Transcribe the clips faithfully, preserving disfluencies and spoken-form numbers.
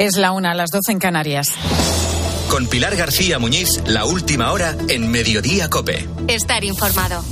Es la una, a las doce en Canarias. Con Pilar García Muñiz, la última hora en Mediodía COPE. Estar informado.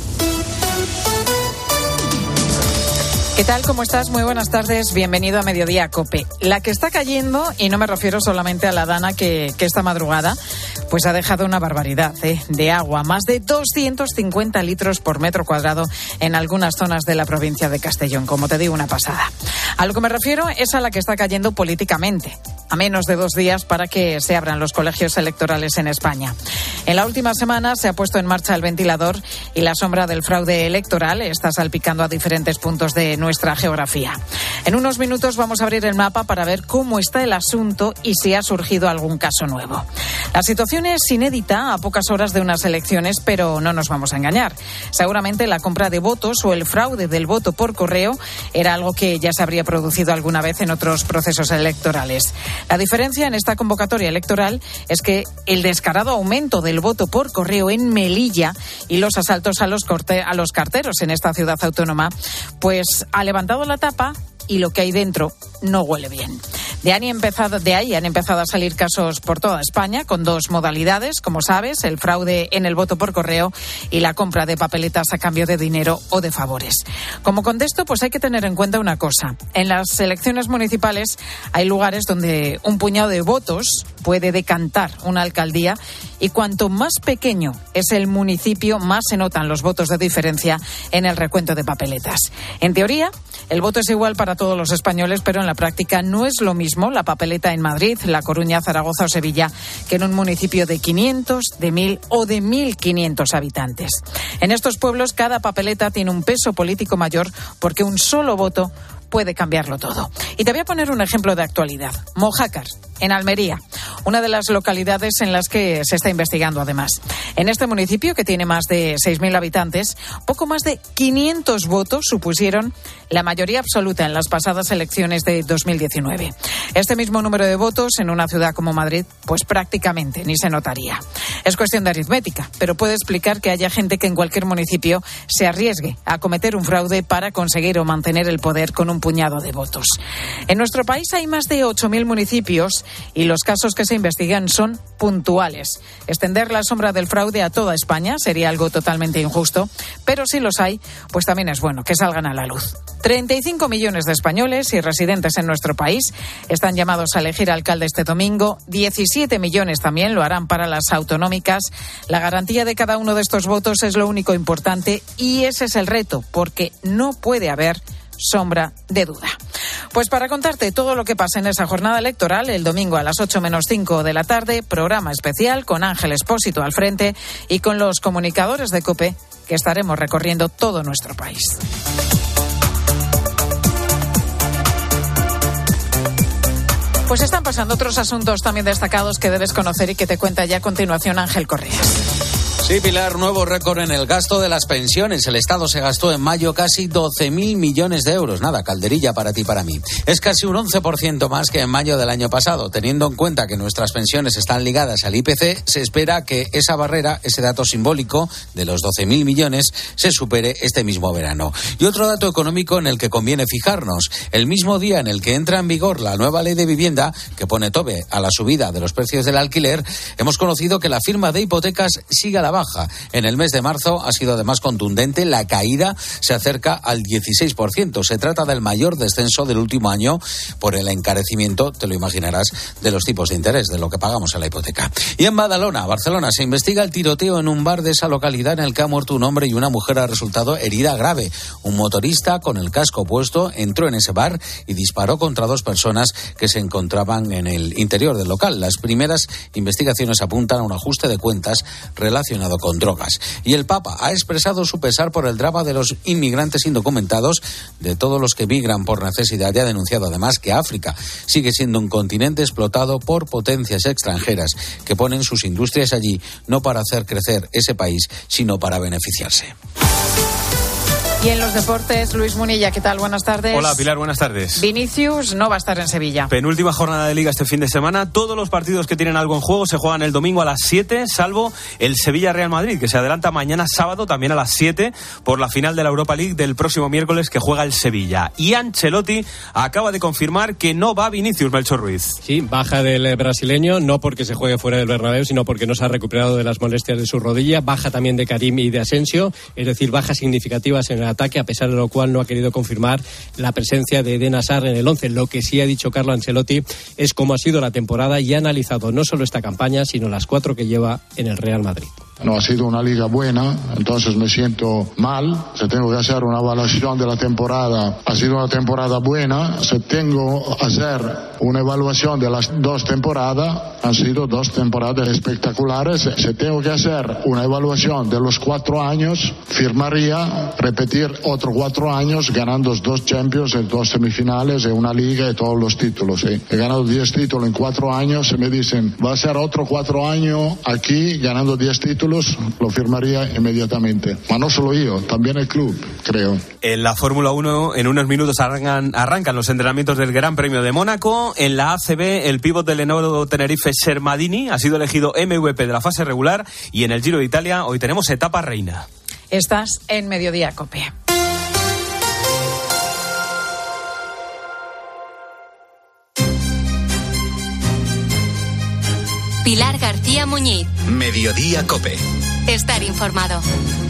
¿Qué tal? ¿Cómo estás? Muy buenas tardes. Bienvenido a Mediodía COPE. La que está cayendo, y no me refiero solamente a la dana que, que esta madrugada, pues ha dejado una barbaridad ¿eh? de agua. Más de doscientos cincuenta litros por metro cuadrado en algunas zonas de la provincia de Castellón. Como te digo, una pasada. A lo que me refiero es a la que está cayendo políticamente. A menos de dos días para que se abran los colegios electorales en España. En la última semana se ha puesto en marcha el ventilador y la sombra del fraude electoral está salpicando a diferentes puntos de nuestra geografía. En unos minutos vamos a abrir el mapa para ver cómo está el asunto y si ha surgido algún caso nuevo. La situación es inédita a pocas horas de unas elecciones, pero no nos vamos a engañar. Seguramente la compra de votos o el fraude del voto por correo era algo que ya se habría producido alguna vez en otros procesos electorales. La diferencia en esta convocatoria electoral es que el descarado aumento del voto por correo en Melilla y los asaltos a los, corte- a los carteros en esta ciudad autónoma, pues ha levantado la tapa y lo que hay dentro no huele bien. De ahí, empezado, de ahí han empezado a salir casos por toda España con dos modalidades, como sabes, el fraude en el voto por correo y la compra de papeletas a cambio de dinero o de favores. Como contexto, pues hay que tener en cuenta una cosa. En las elecciones municipales hay lugares donde un puñado de votos puede decantar una alcaldía y cuanto más pequeño es el municipio, más se notan los votos de diferencia en el recuento de papeletas. En teoría, el voto es igual para todos los españoles, pero en la práctica no es lo mismo la papeleta en Madrid, La Coruña, Zaragoza o Sevilla que en un municipio de quinientos, de mil o de mil quinientos habitantes. En estos pueblos cada papeleta tiene un peso político mayor porque un solo voto puede cambiarlo todo. Y te voy a poner un ejemplo de actualidad. Mojácar, en Almería, una de las localidades en las que se está investigando además. En este municipio, que tiene más de seis mil habitantes, poco más de quinientos votos supusieron la mayoría absoluta en las pasadas elecciones de dos mil diecinueve. Este mismo número de votos en una ciudad como Madrid, pues prácticamente ni se notaría. Es cuestión de aritmética, pero puede explicar que haya gente que en cualquier municipio se arriesgue a cometer un fraude para conseguir o mantener el poder con un puñado de votos. En nuestro país hay más de ocho mil municipios y los casos que se investigan son puntuales. Extender la sombra del fraude a toda España sería algo totalmente injusto, pero si los hay, pues también es bueno que salgan a la luz. treinta y cinco millones de españoles y residentes en nuestro país están llamados a elegir alcalde este domingo. diecisiete millones también lo harán para las autonómicas. La garantía de cada uno de estos votos es lo único importante y ese es el reto, porque no puede haber sombra de duda. Pues para contarte todo lo que pasa en esa jornada electoral, el domingo a las ocho menos cinco de la tarde, programa especial con Ángel Expósito al frente y con los comunicadores de COPE que estaremos recorriendo todo nuestro país. Pues están pasando otros asuntos también destacados que debes conocer y que te cuenta ya a continuación Ángel Correas. Sí, Pilar, nuevo récord en el gasto de las pensiones. El Estado se gastó en mayo casi doce mil millones de euros. Nada, calderilla para ti, para mí. Es casi un once por ciento más que en mayo del año pasado. Teniendo en cuenta que nuestras pensiones están ligadas al I P C, se espera que esa barrera, ese dato simbólico de los doce mil millones, se supere este mismo verano. Y otro dato económico en el que conviene fijarnos. El mismo día en el que entra en vigor la nueva ley de vivienda, que pone tope a la subida de los precios del alquiler, hemos conocido que la firma de hipotecas sigue a la baja. En el mes de marzo ha sido además contundente, la caída se acerca al dieciséis por ciento. Se trata del mayor descenso del último año por el encarecimiento, te lo imaginarás, de los tipos de interés, de lo que pagamos en la hipoteca. Y en Badalona, Barcelona, se investiga el tiroteo en un bar de esa localidad en el que ha muerto un hombre y una mujer ha resultado herida grave. Un motorista con el casco puesto entró en ese bar y disparó contra dos personas que se encontraban en el interior del local. Las primeras investigaciones apuntan a un ajuste de cuentas relacionado con drogas. Y el Papa ha expresado su pesar por el drama de los inmigrantes indocumentados, de todos los que migran por necesidad, y ha denunciado además que África sigue siendo un continente explotado por potencias extranjeras que ponen sus industrias allí no para hacer crecer ese país, sino para beneficiarse. Y en los deportes, Luis Munilla, ¿qué tal? Buenas tardes. Hola, Pilar, buenas tardes. Vinicius no va a estar en Sevilla. Penúltima jornada de Liga este fin de semana. Todos los partidos que tienen algo en juego se juegan el domingo a las siete, salvo el Sevilla-Real Madrid, que se adelanta mañana sábado también a las siete por la final de la Europa League del próximo miércoles que juega el Sevilla. Y Ancelotti acaba de confirmar que no va Vinicius, Melchor Ruiz. Sí, baja del brasileño, no porque se juegue fuera del Bernabéu, sino porque no se ha recuperado de las molestias de su rodilla. Baja también de Karim y de Asensio, es decir, bajas significativas en el ataque, a pesar de lo cual no ha querido confirmar la presencia de Eden Hazard en el once. Lo que sí ha dicho Carlo Ancelotti es cómo ha sido la temporada y ha analizado no solo esta campaña, sino las cuatro que lleva en el Real Madrid. No ha sido una liga buena, entonces me siento mal. Si tengo que hacer una evaluación de la temporada, ha sido una temporada buena. Si tengo que hacer una evaluación de las dos temporadas, han sido dos temporadas espectaculares. Si tengo que hacer una evaluación de los cuatro años, firmaría repetir otros cuatro años ganando dos Champions, dos semifinales, una liga y todos los títulos. ¿sí? He ganado diez títulos en cuatro años. Se me dicen, va a ser otro cuatro años aquí ganando diez títulos, lo firmaría inmediatamente. Pero no solo yo, también el club, creo. En la Fórmula uno, en unos minutos arrancan, arrancan los entrenamientos del Gran Premio de Mónaco. En la A C B, el pívot del Lenovo Tenerife, Sermadini, ha sido elegido M V P de la fase regular. Y en el Giro de Italia, hoy tenemos etapa reina. Estás en Mediodía Cope. Pilar García Muñiz. Mediodía Cope. Estar informado.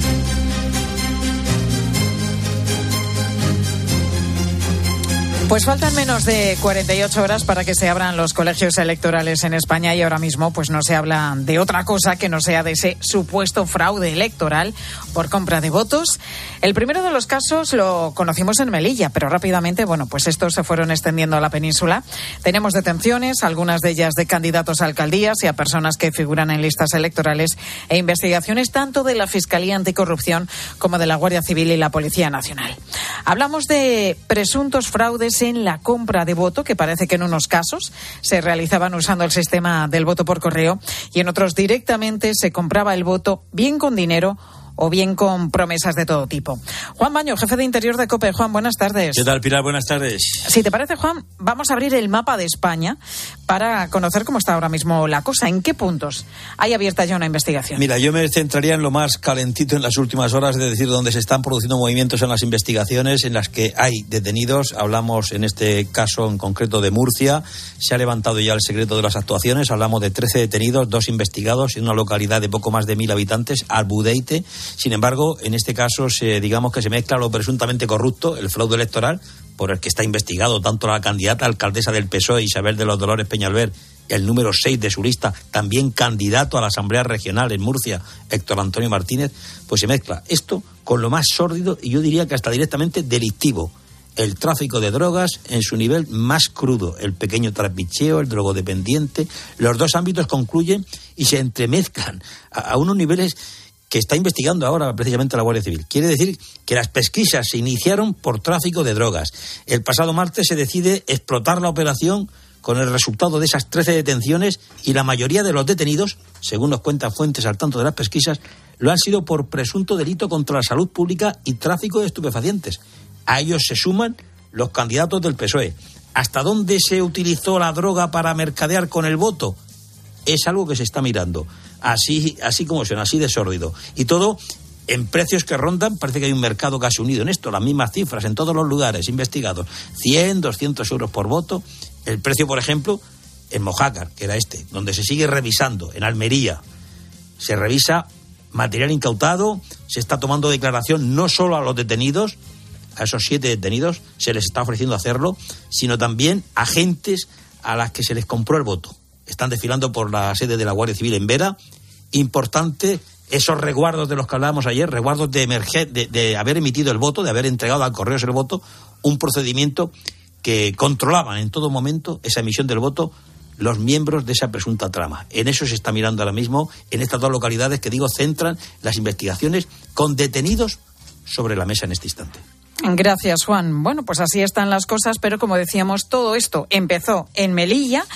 Pues faltan menos de cuarenta y ocho horas para que se abran los colegios electorales en España y ahora mismo pues no se habla de otra cosa que no sea de ese supuesto fraude electoral por compra de votos. El primero de los casos lo conocimos en Melilla, pero rápidamente, bueno, pues estos se fueron extendiendo a la península. Tenemos detenciones, algunas de ellas de candidatos a alcaldías y a personas que figuran en listas electorales e investigaciones tanto de la Fiscalía Anticorrupción como de la Guardia Civil y la Policía Nacional. Hablamos de presuntos fraudes en la compra de voto, que parece que en unos casos se realizaban usando el sistema del voto por correo y en otros directamente se compraba el voto bien con dinero o bien con promesas de todo tipo. Juan Baño, jefe de Interior de COPE. Juan, buenas tardes. ¿Qué tal, Pilar? Buenas tardes. Si te parece, Juan, vamos a abrir el mapa de España para conocer cómo está ahora mismo la cosa. ¿En qué puntos hay abierta ya una investigación? Mira, yo me centraría en lo más calentito en las últimas horas, es decir, donde se están produciendo movimientos en las investigaciones en las que hay detenidos. Hablamos en este caso en concreto de Murcia. Se ha levantado ya el secreto de las actuaciones. Hablamos de trece detenidos, dos investigados en una localidad de poco más de mil habitantes, Albudeite. Sin embargo, en este caso, se, digamos que se mezcla lo presuntamente corrupto, el fraude electoral, por el que está investigado tanto la candidata alcaldesa del P S O E, Isabel de los Dolores Peñalver, el número seis de su lista, también candidato a la Asamblea Regional en Murcia, Héctor Antonio Martínez, pues se mezcla esto con lo más sórdido y yo diría que hasta directamente delictivo. El tráfico de drogas en su nivel más crudo, el pequeño trapicheo, el drogodependiente. Los dos ámbitos concluyen y se entremezclan a, a unos niveles que está investigando ahora precisamente la Guardia Civil. Quiere decir que las pesquisas se iniciaron por tráfico de drogas. El pasado martes se decide explotar la operación con el resultado de esas trece detenciones y la mayoría de los detenidos, según nos cuentan fuentes al tanto de las pesquisas, lo han sido por presunto delito contra la salud pública y tráfico de estupefacientes. A ellos se suman los candidatos del P S O E. ¿Hasta dónde se utilizó la droga para mercadear con el voto? Es algo que se está mirando. Así, así como suena, así de sórdido. Y todo en precios que rondan, parece que hay un mercado casi unido en esto, las mismas cifras en todos los lugares investigados. cien, doscientos euros por voto. El precio, por ejemplo, en Mojácar, que era este, donde se sigue revisando, en Almería. Se revisa material incautado, se está tomando declaración no solo a los detenidos, a esos siete detenidos, se les está ofreciendo hacerlo, sino también a agentes a las que se les compró el voto. Están desfilando por la sede de la Guardia Civil en Vera. Importante esos resguardos de los que hablábamos ayer, resguardos de, emerger, de, de haber emitido el voto, de haber entregado al correo el voto, un procedimiento que controlaban en todo momento esa emisión del voto los miembros de esa presunta trama. En eso se está mirando ahora mismo, en estas dos localidades que digo centran las investigaciones con detenidos sobre la mesa en este instante. Gracias, Juan. Bueno, pues así están las cosas, pero como decíamos, todo esto empezó en Melilla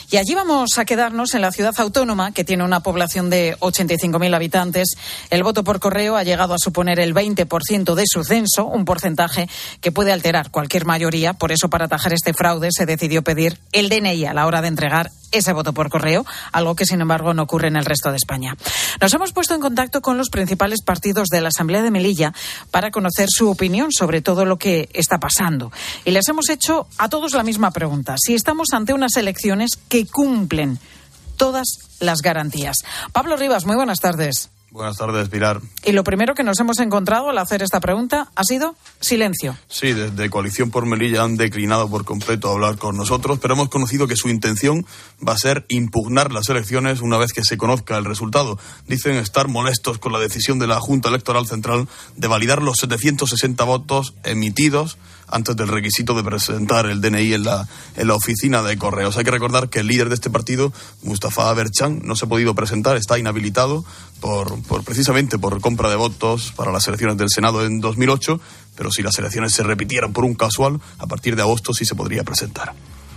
Y allí vamos a quedarnos, en la ciudad autónoma, que tiene una población de ochenta y cinco mil habitantes. El voto por correo ha llegado a suponer el veinte por ciento de su censo, un porcentaje que puede alterar cualquier mayoría. Por eso, para atajar este fraude, se decidió pedir el D N I a la hora de entregar ese voto por correo, algo que, sin embargo, no ocurre en el resto de España. Nos hemos puesto en contacto con los principales partidos de la Asamblea de Melilla para conocer su opinión sobre todo lo que está pasando. Y les hemos hecho a todos la misma pregunta: si estamos ante unas elecciones que cumplen todas las garantías. Pablo Rivas, muy buenas tardes. Buenas tardes, Pilar. Y lo primero que nos hemos encontrado al hacer esta pregunta ha sido silencio. Sí, desde Coalición por Melilla han declinado por completo hablar con nosotros, pero hemos conocido que su intención va a ser impugnar las elecciones una vez que se conozca el resultado. Dicen estar molestos con la decisión de la Junta Electoral Central de validar los setecientos sesenta votos emitidos antes del requisito de presentar el D N I en la, en la oficina de correos. Hay que recordar que el líder de este partido, Mustafa Berchan, no se ha podido presentar, está inhabilitado por, por precisamente por compra de votos para las elecciones del Senado en dos mil ocho, pero si las elecciones se repitieran por un casual, a partir de agosto sí se podría presentar.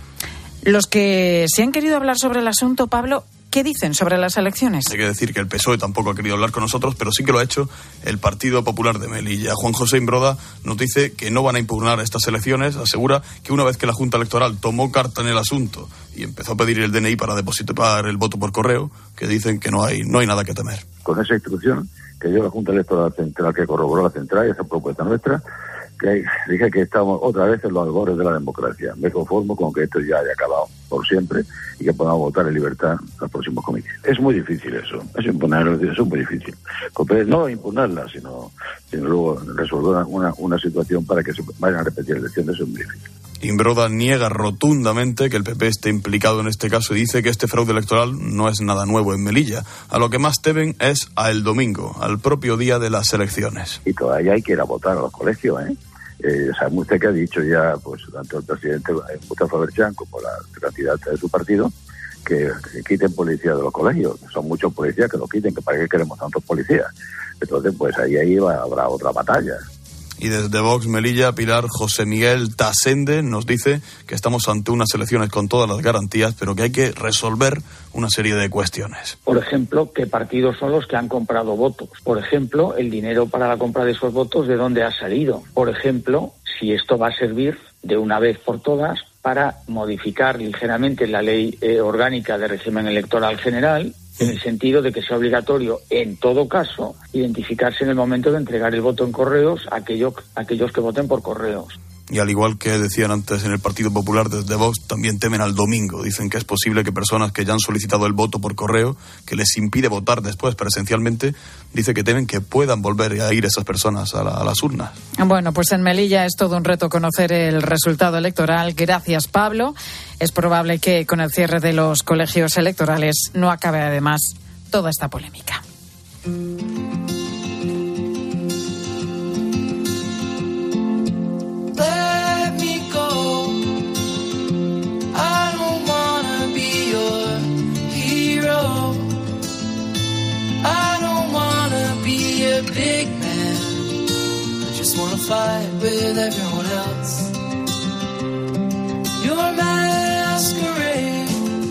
Los que se han querido hablar sobre el asunto, Pablo, ¿qué dicen sobre las elecciones? Hay que decir que el P S O E tampoco ha querido hablar con nosotros, pero sí que lo ha hecho el Partido Popular de Melilla. Juan José Imbroda nos dice que no van a impugnar estas elecciones. Asegura que una vez que la Junta Electoral tomó carta en el asunto y empezó a pedir el D N I para depositar el voto por correo, que dicen que no hay, no hay nada que temer. Con esa instrucción que dio la Junta Electoral Central, que corroboró la central y esa propuesta nuestra, que dije que estamos otra vez en los albores de la democracia. Me conformo con que esto ya haya acabado por siempre y que podamos votar en libertad los próximos comicios. Es muy difícil eso, es imponerlo, eso es muy difícil. No imponerla, sino, sino luego resolver una, una situación para que se vayan a repetir elecciones, eso es muy difícil. Imbroda niega rotundamente que el P P esté implicado en este caso y dice que este fraude electoral no es nada nuevo en Melilla. A lo que más temen es a el domingo, al propio día de las elecciones. Y todavía hay que ir a votar a los colegios, ¿eh? Eh, sabe usted que ha dicho ya, pues tanto el presidente Mustafa Berchan como la candidata de su partido, que, que quiten policías de los colegios. Son muchos policías, que los quiten, que para qué queremos tantos policías. Entonces, pues ahí, ahí va, habrá otra batalla. Y desde Vox Melilla, Pilar, José Miguel Tasende nos dice que estamos ante unas elecciones con todas las garantías, pero que hay que resolver una serie de cuestiones. Por ejemplo, ¿qué partidos son los que han comprado votos? Por ejemplo, el dinero para la compra de esos votos, ¿de dónde ha salido? Por ejemplo, si esto va a servir de una vez por todas para modificar ligeramente la ley eh, orgánica de régimen electoral general, en el sentido de que sea obligatorio, en todo caso, identificarse en el momento de entregar el voto en correos a aquellos, a aquellos que voten por correos. Y al igual que decían antes en el Partido Popular desde Vox, también temen al domingo. Dicen que es posible que personas que ya han solicitado el voto por correo, que les impide votar después presencialmente, dice que temen que puedan volver a ir esas personas a, la, a las urnas. Bueno, pues en Melilla es todo un reto conocer el resultado electoral. Gracias, Pablo. Es probable que con el cierre de los colegios electorales no acabe además toda esta polémica. Big man, I just wanna fight with everyone else. Your masquerade,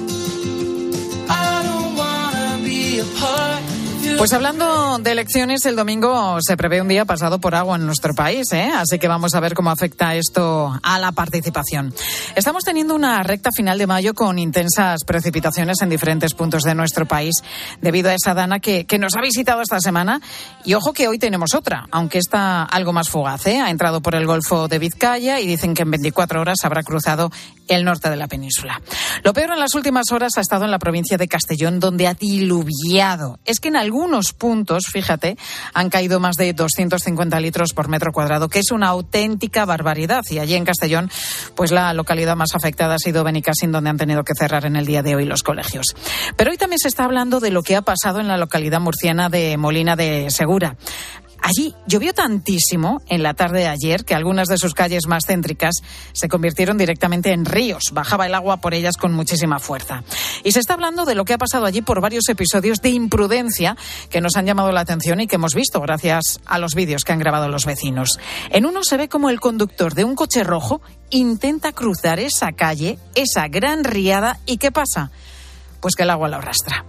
I don't wanna be a part. Pues hablando de elecciones, el domingo se prevé un día pasado por agua en nuestro país, ¿eh? Así que vamos a ver cómo afecta esto a la participación. Estamos teniendo una recta final de mayo con intensas precipitaciones en diferentes puntos de nuestro país debido a esa dana que, que nos ha visitado esta semana. Y ojo que hoy tenemos otra, aunque está algo más fugaz, ¿eh? Ha entrado por el Golfo de Vizcaya y dicen que en veinticuatro horas habrá cruzado el norte de la península. Lo peor en las últimas horas ha estado en la provincia de Castellón, donde ha diluviado. Es que en algunos puntos, fíjate, han caído más de doscientos cincuenta litros por metro cuadrado, que es una auténtica barbaridad. Y allí en Castellón, pues la localidad más afectada ha sido Benicàssim, donde han tenido que cerrar en el día de hoy los colegios. Pero hoy también se está hablando de lo que ha pasado en la localidad murciana de Molina de Segura. Allí llovió tantísimo en la tarde de ayer que algunas de sus calles más céntricas se convirtieron directamente en ríos. Bajaba el agua por ellas con muchísima fuerza. Y se está hablando de lo que ha pasado allí por varios episodios de imprudencia que nos han llamado la atención y que hemos visto gracias a los vídeos que han grabado los vecinos. En uno se ve como el conductor de un coche rojo intenta cruzar esa calle, esa gran riada, ¿y qué pasa? Pues que el agua lo arrastra.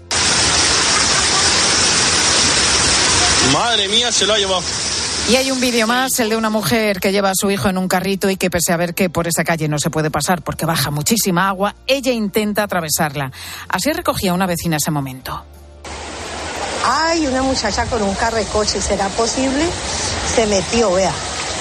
Madre mía, se lo ha llevado. Y hay un vídeo más, el de una mujer que lleva a su hijo en un carrito y que, pese a ver que por esa calle no se puede pasar porque baja muchísima agua, ella intenta atravesarla. Así recogía una vecina ese momento. Ay, una muchacha con un carrecoche, ¿será posible? Se metió, vea.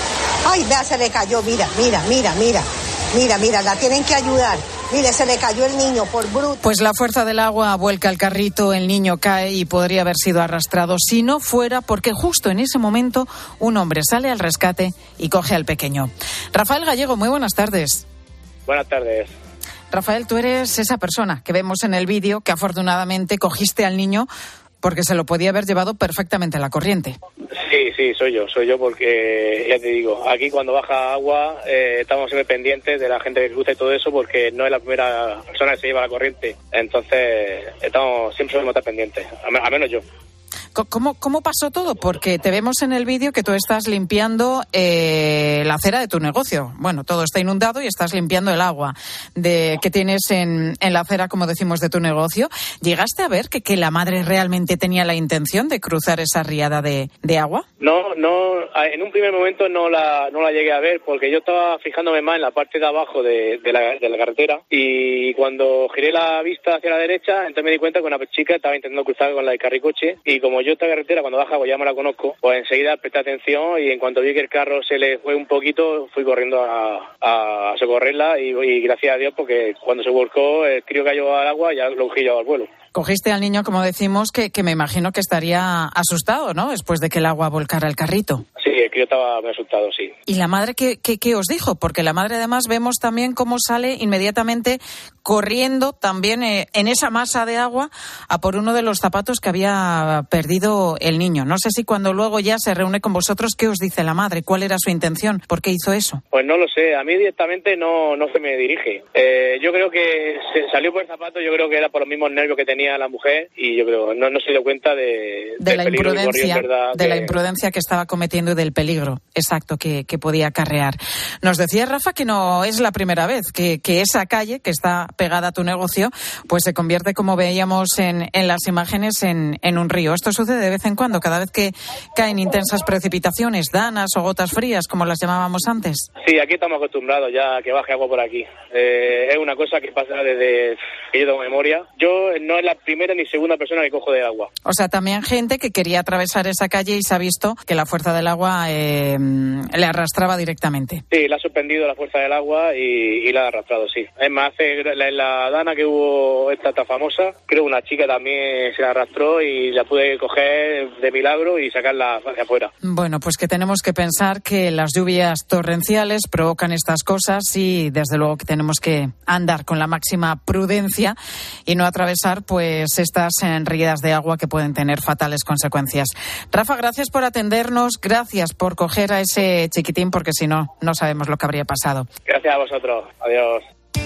Ay, vea, se le cayó, mira, mira, mira, mira. Mira, mira, la tienen que ayudar. Mire, se le cayó el niño por bruto. Pues la fuerza del agua vuelca el carrito, el niño cae y podría haber sido arrastrado si no fuera porque justo en ese momento un hombre sale al rescate y coge al pequeño. Rafael Gallego, muy buenas tardes. Buenas tardes. Rafael, tú eres esa persona que vemos en el vídeo que afortunadamente cogiste al niño porque se lo podía haber llevado perfectamente a la corriente. Sí, sí, soy yo, soy yo porque, ya te digo, aquí cuando baja agua eh, estamos siempre pendientes de la gente que cruza y todo eso porque no es la primera persona que se lleva la corriente. Entonces, estamos siempre solemos estar pendientes, a menos yo. ¿Cómo, ¿Cómo pasó todo? Porque te vemos en el vídeo que tú estás limpiando eh, la acera de tu negocio. Bueno, todo está inundado y estás limpiando el agua de que tienes en, en la acera, como decimos, de tu negocio. ¿Llegaste a ver que, que la madre realmente tenía la intención de cruzar esa riada de, de agua? No, no, en un primer momento no la, no la llegué a ver porque yo estaba fijándome más en la parte de abajo de, de, la, de la carretera y cuando giré la vista hacia la derecha, entonces me di cuenta que una chica estaba intentando cruzar con la de carricoche y como yo esta carretera cuando baja, pues ya me la conozco, pues enseguida presté atención y en cuanto vi que el carro se le fue un poquito, fui corriendo a, a socorrerla y, y gracias a Dios porque cuando se volcó el crío cayó al agua y ya lo cogí yo al vuelo. Cogiste al niño, como decimos, que, que me imagino que estaría asustado, ¿no? Después de que el agua volcara el carrito. Sí, el crío estaba muy asustado, sí. ¿Y la madre qué, qué, qué os dijo? Porque la madre además vemos también cómo sale inmediatamente corriendo también eh, en esa masa de agua a por uno de los zapatos que había perdido el niño. No sé si cuando luego ya se reúne con vosotros, ¿qué os dice la madre? ¿Cuál era su intención? ¿Por qué hizo eso? Pues no lo sé, a mí directamente no, no se me dirige. Eh, yo creo que se salió por el zapato, yo creo que era por los mismos nervios que tenía la mujer y yo creo no, no se dio cuenta de, de la imprudencia, corrió, ¿verdad? de que... la imprudencia que estaba cometiendo y del peligro exacto que, que podía acarrear. Nos decía Rafa que no es la primera vez que, que esa calle que está pegada a tu negocio pues se convierte, como veíamos en, en las imágenes, en, en un río. Esto sucede de vez en cuando, cada vez que caen intensas precipitaciones, danas o gotas frías, como las llamábamos antes. Sí, aquí estamos acostumbrados ya a que baje agua por aquí. Eh, es una cosa que pasa desde que yo tengo memoria. Yo no es la primera ni segunda persona que cojo de agua. O sea, también gente que quería atravesar esa calle y se ha visto que la fuerza del agua eh, le arrastraba directamente. Sí, le ha suspendido la fuerza del agua y, y la ha arrastrado, sí. Es más, hace la, la dana que hubo esta tan famosa, creo una chica también se la arrastró y la pude coger de milagro y sacarla hacia afuera. Bueno, pues que tenemos que pensar que las lluvias torrenciales provocan estas cosas y desde luego que tenemos que andar con la máxima prudencia y no atravesar pues estas riadas de agua que pueden tener fatales consecuencias. Rafa, gracias por atendernos, gracias por coger a ese chiquitín porque si no, no sabemos lo que habría pasado. Gracias a vosotros. Adiós.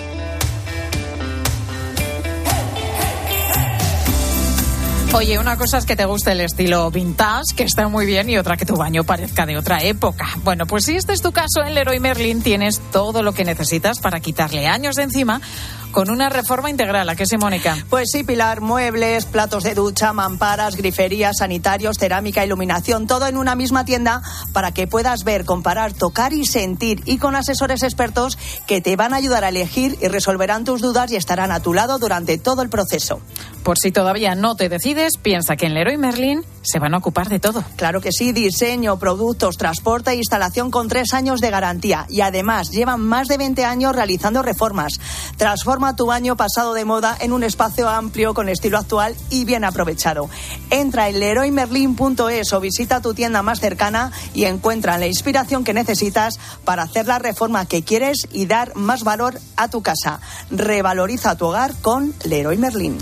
Oye, una cosa es que te guste el estilo vintage, que está muy bien, y otra que tu baño parezca de otra época. Bueno, pues si este es tu caso, en Leroy Merlin tienes todo lo que necesitas para quitarle años de encima con una reforma integral. ¿A qué sí, Mónica? Pues sí, Pilar, muebles, platos de ducha, mamparas, griferías, sanitarios, cerámica, iluminación, todo en una misma tienda para que puedas ver, comparar, tocar y sentir, y con asesores expertos que te van a ayudar a elegir y resolverán tus dudas y estarán a tu lado durante todo el proceso. Por si todavía no te decides, piensa que en Leroy Merlin se van a ocupar de todo. Claro que sí, diseño, productos, transporte e instalación con tres años de garantía. Y además llevan más de veinte años realizando reformas. Transforma tu baño pasado de moda en un espacio amplio con estilo actual y bien aprovechado. Entra en leroy merlin punto es o visita tu tienda más cercana y encuentra la inspiración que necesitas para hacer la reforma que quieres y dar más valor a tu casa. Revaloriza tu hogar con Leroy Merlin.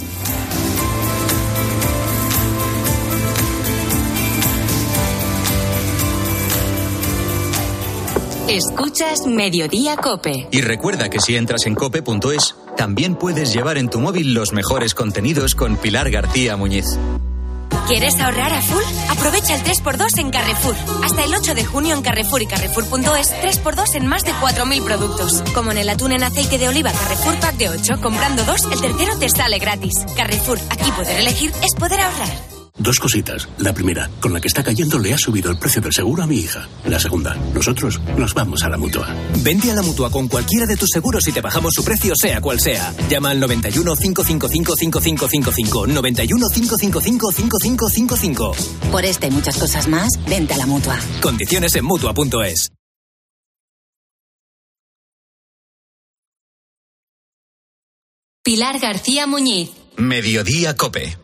Escuchas Mediodía COPE. Y recuerda que si entras en cope punto es, también puedes llevar en tu móvil los mejores contenidos con Pilar García Muñiz. ¿Quieres ahorrar a full? Aprovecha el tres por dos en Carrefour. Hasta el ocho de junio en Carrefour y Carrefour punto es, tres por dos en más de cuatro mil productos. Como en el atún en aceite de oliva Carrefour Pack de ocho, comprando dos, el tercero te sale gratis. Carrefour, aquí poder elegir es poder ahorrar. Dos cositas. La primera, con la que está cayendo le ha subido el precio del seguro a mi hija. La segunda, nosotros nos vamos a la Mutua. Vente a la Mutua con cualquiera de tus seguros y te bajamos su precio sea cual sea. Llama al noventa y uno, cinco cinco cinco, cinco cinco cinco cinco, noventa y uno, cinco cinco cinco, cinco cinco cinco cinco. Por esta y muchas cosas más, vente a la Mutua. Condiciones en Mutua punto es. Pilar García Muñiz. Mediodía COPE.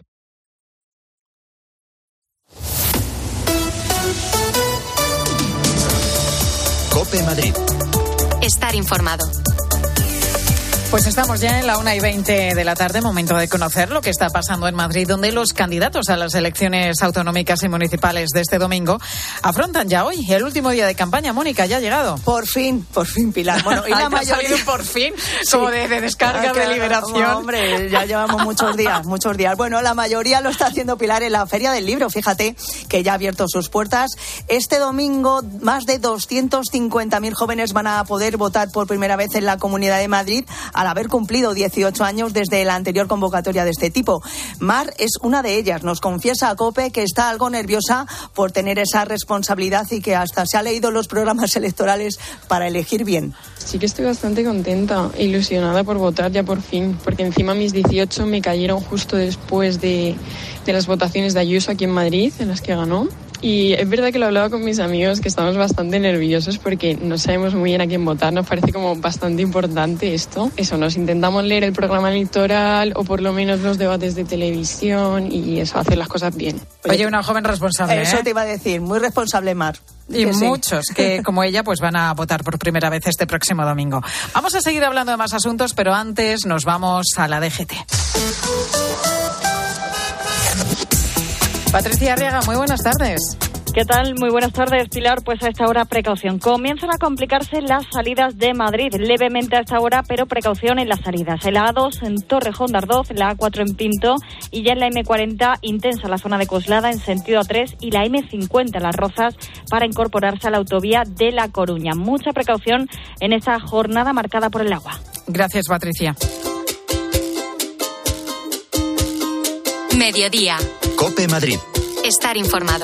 COPE Madrid. Estar informado. Pues estamos ya en la una y veinte de la tarde, momento de conocer lo que está pasando en Madrid, donde los candidatos a las elecciones autonómicas y municipales de este domingo afrontan ya hoy el último día de campaña. Mónica, ya ha llegado. Por fin, por fin, Pilar. Bueno, y la mayoría por fin, como de, de descarga, sí. de liberación. Hombre, ya llevamos muchos días, muchos días. Bueno, la mayoría lo está haciendo, Pilar, en la Feria del Libro. Fíjate que ya ha abierto sus puertas. Este domingo, más de doscientos cincuenta mil jóvenes van a poder votar por primera vez en la Comunidad de Madrid, al haber cumplido dieciocho años desde la anterior convocatoria de este tipo. Mar es una de ellas. Nos confiesa a COPE que está algo nerviosa por tener esa responsabilidad y que hasta se ha leído los programas electorales para elegir bien. Sí que estoy bastante contenta, ilusionada por votar ya por fin, porque encima mis dieciocho me cayeron justo después de, de las votaciones de Ayuso aquí en Madrid, en las que ganó. Y es verdad que lo hablaba con mis amigos, que estamos bastante nerviosos porque no sabemos muy bien a quién votar. Nos parece como bastante importante esto. Eso, nos intentamos leer el programa electoral o por lo menos los debates de televisión y eso, hacer las cosas bien. Oye, una joven responsable, Eso ¿eh? te iba a decir, muy responsable, Mar. Y que muchos sí. que, como ella, pues van a votar por primera vez este próximo domingo. Vamos a seguir hablando de más asuntos, pero antes nos vamos a la D G T. Patricia Arriaga, muy buenas tardes. ¿Qué tal? Muy buenas tardes, Pilar. Pues a esta hora, precaución. Comienzan a complicarse las salidas de Madrid, levemente a esta hora, pero precaución en las salidas. En la A dos en Torrejón de Ardoz, la A cuatro en Pinto y ya en la eme cuarenta, intensa la zona de Coslada en sentido A tres y la eme cincuenta en Las Rozas para incorporarse a la autovía de La Coruña. Mucha precaución en esta jornada marcada por el agua. Gracias, Patricia. Mediodía. COPE Madrid. Estar informado.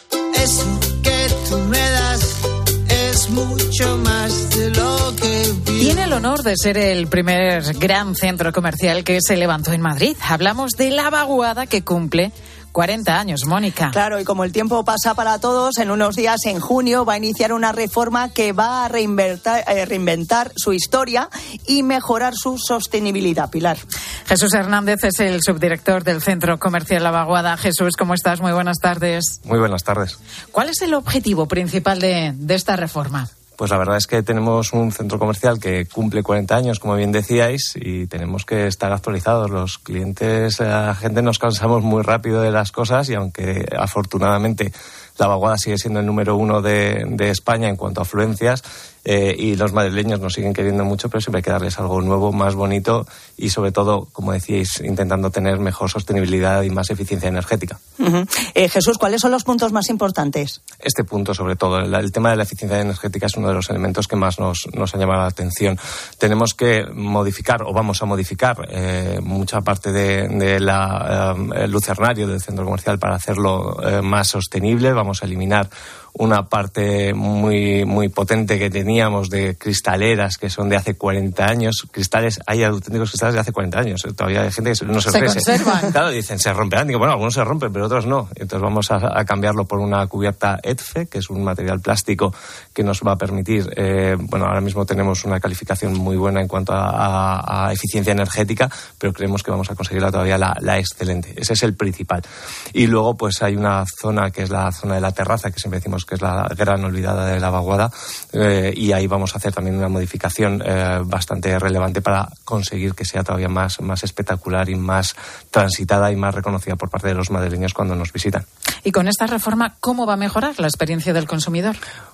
Eso que tú me das es mucho más de lo que vi. Tiene el honor de ser el primer gran centro comercial que se levantó en Madrid. Hablamos de La Vaguada, que cumple cuarenta años, Mónica. Claro, y como el tiempo pasa para todos, en unos días, en junio, va a iniciar una reforma que va a reinventar, eh, reinventar su historia y mejorar su sostenibilidad. Pilar. Jesús Hernández es el subdirector del Centro Comercial La Vaguada. Jesús, ¿cómo estás? Muy buenas tardes. Muy buenas tardes. ¿Cuál es el objetivo principal de, de esta reforma? Pues la verdad es que tenemos un centro comercial que cumple cuarenta años, como bien decíais, y tenemos que estar actualizados. Los clientes, la gente nos cansamos muy rápido de las cosas y aunque afortunadamente La Vaguada sigue siendo el número uno de, de España en cuanto a afluencias, eh, y los madrileños nos siguen queriendo mucho, pero siempre hay que darles algo nuevo, más bonito y sobre todo, como decíais, intentando tener mejor sostenibilidad y más eficiencia energética. Uh-huh. Eh, Jesús, ¿cuáles son los puntos más importantes? Este punto, sobre todo, el, el tema de la eficiencia energética es uno de los elementos que más nos, nos ha llamado la atención. Tenemos que modificar, o vamos a modificar, eh, mucha parte de, de la eh, lucernario del centro comercial para hacerlo eh, más sostenible. Vamos a eliminar una parte muy muy potente que teníamos de cristaleras que son de hace cuarenta años. Cristales, hay auténticos cristales de hace cuarenta años. Todavía hay gente que no se, se ofrece. conservan. Claro, dicen, se romperán. Digo, bueno, algunos se rompen, pero otros no. Entonces vamos a, a cambiarlo por una cubierta E T F E, que es un material plástico que nos va a permitir, eh, bueno, ahora mismo tenemos una calificación muy buena en cuanto a, a, a eficiencia energética, pero creemos que vamos a conseguirla todavía la, la excelente. Ese es el principal. Y luego, pues hay una zona que es la zona de la terraza, que siempre decimos que es la gran olvidada de La Vaguada, eh, y ahí vamos a hacer también una modificación eh, bastante relevante para conseguir que sea todavía más, más espectacular y más transitada y más reconocida por parte de los madrileños cuando nos visitan. Y con esta reforma, ¿cómo va a mejorar la experiencia del consumidor?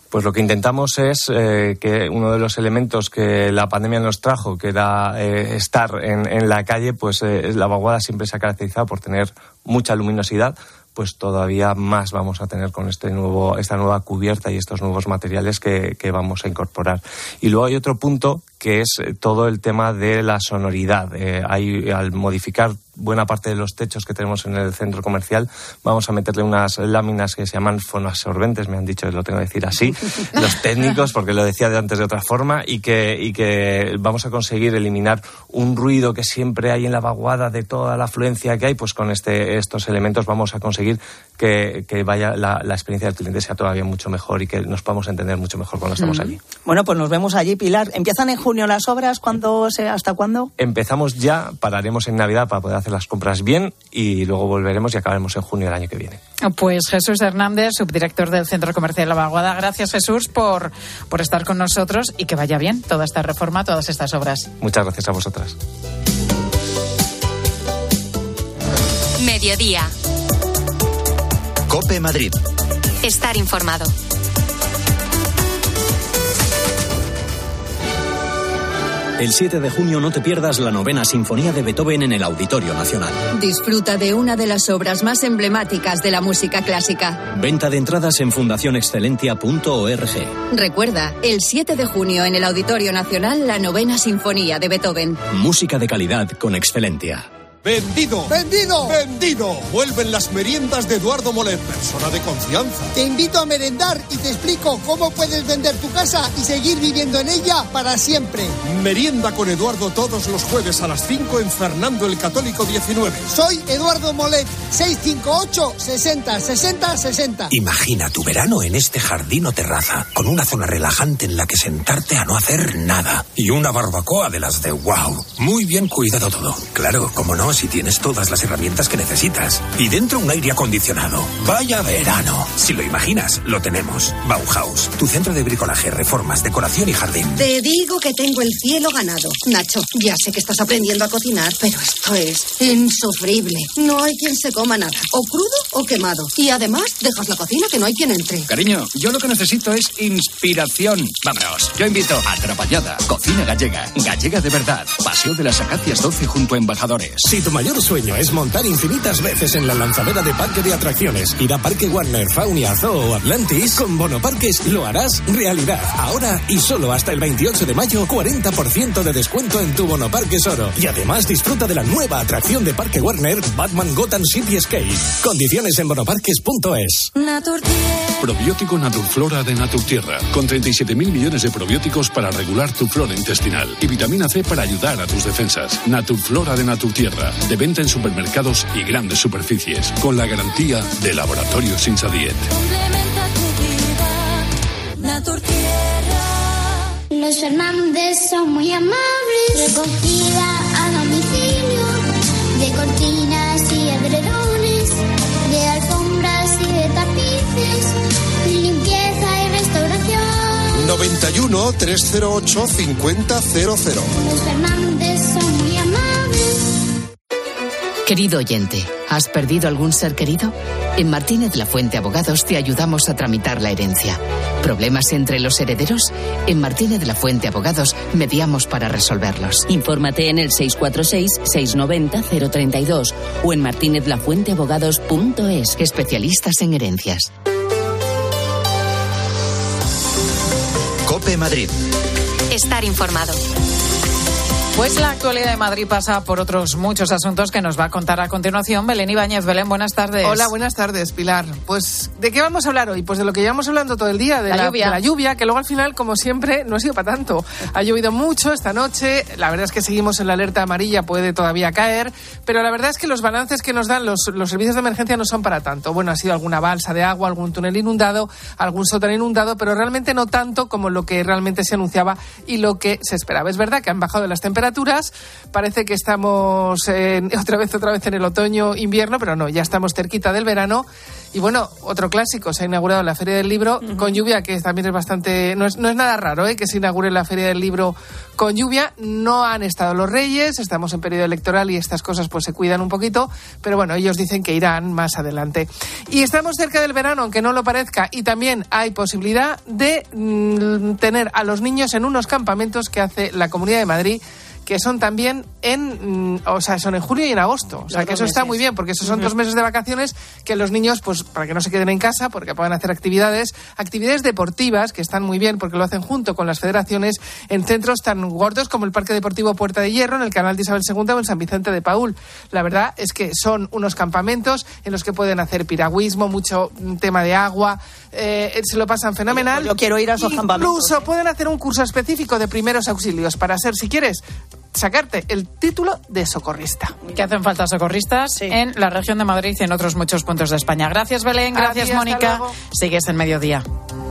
Pues lo que intentamos es eh, que uno de los elementos que la pandemia nos trajo, que era eh, estar en, en la calle, pues eh, la vaguada siempre se ha caracterizado por tener mucha luminosidad, pues todavía más vamos a tener con este nuevo, esta nueva cubierta y estos nuevos materiales que, que vamos a incorporar. Y luego hay otro punto que es todo el tema de la sonoridad. Eh, hay, al modificar buena parte de los techos que tenemos en el centro comercial, vamos a meterle unas láminas que se llaman fonoabsorbentes, me han dicho que lo tengo que decir así, los técnicos, porque lo decía de antes de otra forma, y que, y que vamos a conseguir eliminar un ruido que siempre hay en la vaguada de toda la afluencia que hay, pues con este, estos elementos vamos a conseguir que, que vaya la, la experiencia del cliente sea todavía mucho mejor y que nos podamos entender mucho mejor cuando estamos Mm. allí. Bueno, pues nos vemos allí, Pilar. ¿Empiezan en junio las obras? ¿Cuándo, se- ¿Hasta cuándo? Empezamos ya, pararemos en Navidad para poder hacer las compras bien y luego volveremos y acabaremos en junio del año que viene. Pues Jesús Hernández, subdirector del Centro Comercial La Vaguada. Gracias, Jesús, por, por estar con nosotros y que vaya bien toda esta reforma, todas estas obras. Muchas gracias a vosotras. Mediodía. COPE Madrid. Estar informado. El siete de junio no te pierdas la novena sinfonía de Beethoven en el Auditorio Nacional. Disfruta de una de las obras más emblemáticas de la música clásica. Venta de entradas en fundación excelentia punto org. Recuerda, el siete de junio en el Auditorio Nacional, la novena sinfonía de Beethoven. Música de calidad con Excelentia. ¡Vendido! ¡Vendido! ¡Vendido! Vuelven las meriendas de Eduardo Molet, persona de confianza. Te invito a merendar y te explico cómo puedes vender tu casa y seguir viviendo en ella para siempre. Merienda con Eduardo todos los jueves a las cinco en Fernando el Católico diecinueve. Soy Eduardo Molet, seis cinco ocho, sesenta, sesenta, sesenta. Imagina tu verano en este jardín o terraza, con una zona relajante en la que sentarte a no hacer nada. Y una barbacoa de las de wow. Muy bien cuidado todo. Claro, como no, si tienes todas las herramientas que necesitas. Y dentro un aire acondicionado. ¡Vaya verano! Si lo imaginas, lo tenemos. Bauhaus, tu centro de bricolaje, reformas, decoración y jardín. Te digo que tengo el cielo ganado. Nacho, ya sé que estás aprendiendo a cocinar, pero esto es insufrible. No hay quien se coma nada, o crudo o quemado. Y además, dejas la cocina que no hay quien entre. Cariño, yo lo que necesito es inspiración. Vámonos, yo invito a Atrapallada, cocina gallega, gallega de verdad, Paseo de las Acacias doce junto a Embajadores. Si tu mayor sueño es montar infinitas veces en la lanzadera de parque de atracciones, ir a Parque Warner, Faunia, Zoo o Atlantis, con Bonoparques lo harás realidad. Ahora y solo hasta el veintiocho de mayo, cuarenta por ciento de descuento en tu Bonoparques Oro. Y además disfruta de la nueva atracción de Parque Warner, Batman Gotham City Escape. Condiciones en bonoparques punto es. Probiótico Naturflora de Naturtierra, con treinta y siete mil millones de probióticos para regular tu flora intestinal y vitamina C para ayudar a tus defensas. Naturflora de Naturtierra, de venta en supermercados y grandes superficies, con la garantía de Laboratorios Insadiet. Los Fernández son muy amables. Recogida a domicilio de cortinas y edredones, de alfombras y de tapices, limpieza y restauración. noventa y uno, trescientos ocho, cincuenta cero cero. Los Fernández son muy amables. Querido oyente, ¿has perdido algún ser querido? En Martínez La Fuente Abogados te ayudamos a tramitar la herencia. ¿Problemas entre los herederos? En Martínez La Fuente Abogados mediamos para resolverlos. Infórmate en el seis cuatro seis, seis nueve cero, cero tres dos o en martínez la fuente abogados punto es. Especialistas en herencias. COPE Madrid. Estar informado. Pues la actualidad de Madrid pasa por otros muchos asuntos que nos va a contar a continuación Belén Ibáñez. Belén, buenas tardes. Hola, buenas tardes, Pilar. Pues, ¿de qué vamos a hablar hoy? Pues de lo que llevamos hablando todo el día, de la, la, lluvia. de la lluvia, que luego al final, como siempre, no ha sido para tanto. Ha llovido mucho esta noche, la verdad es que seguimos en la alerta amarilla, puede todavía caer, pero la verdad es que los balances que nos dan los, los servicios de emergencia no son para tanto. Bueno, ha sido alguna balsa de agua, algún túnel inundado, algún sótano inundado, pero realmente no tanto como lo que realmente se anunciaba y lo que se esperaba. Es verdad que han bajado las temperaturas, temperaturas. Parece que estamos en, otra vez, otra vez en el otoño-invierno, pero no, ya estamos cerquita del verano. Y bueno, otro clásico, se ha inaugurado la Feria del Libro uh-huh. con lluvia, que también es bastante... No es, no es nada raro ¿eh? que se inaugure la Feria del Libro con lluvia. No han estado los Reyes, estamos en periodo electoral y estas cosas pues se cuidan un poquito, pero bueno, ellos dicen que irán más adelante. Y estamos cerca del verano, aunque no lo parezca, y también hay posibilidad de mm, tener a los niños en unos campamentos que hace la Comunidad de Madrid, que son también en, o sea, son en julio y en agosto. O sea, que eso está muy bien, porque esos son uh-huh. dos meses de vacaciones que los niños, pues, para que no se queden en casa, porque puedan hacer actividades, actividades deportivas, que están muy bien, porque lo hacen junto con las federaciones en centros tan gordos como el Parque Deportivo Puerta de Hierro, en el Canal de Isabel segunda o en San Vicente de Paúl. La verdad es que son unos campamentos en los que pueden hacer piragüismo, mucho tema de agua, eh, se lo pasan fenomenal. Yo quiero ir a esos campamentos. Incluso pueden hacer un curso específico de primeros auxilios para ser, si quieres, sacarte el título de socorrista. Que hacen falta socorristas sí. en la región de Madrid y en otros muchos puntos de España. Gracias, Belén. Gracias, Adiós, Mónica. Sigues en Mediodía.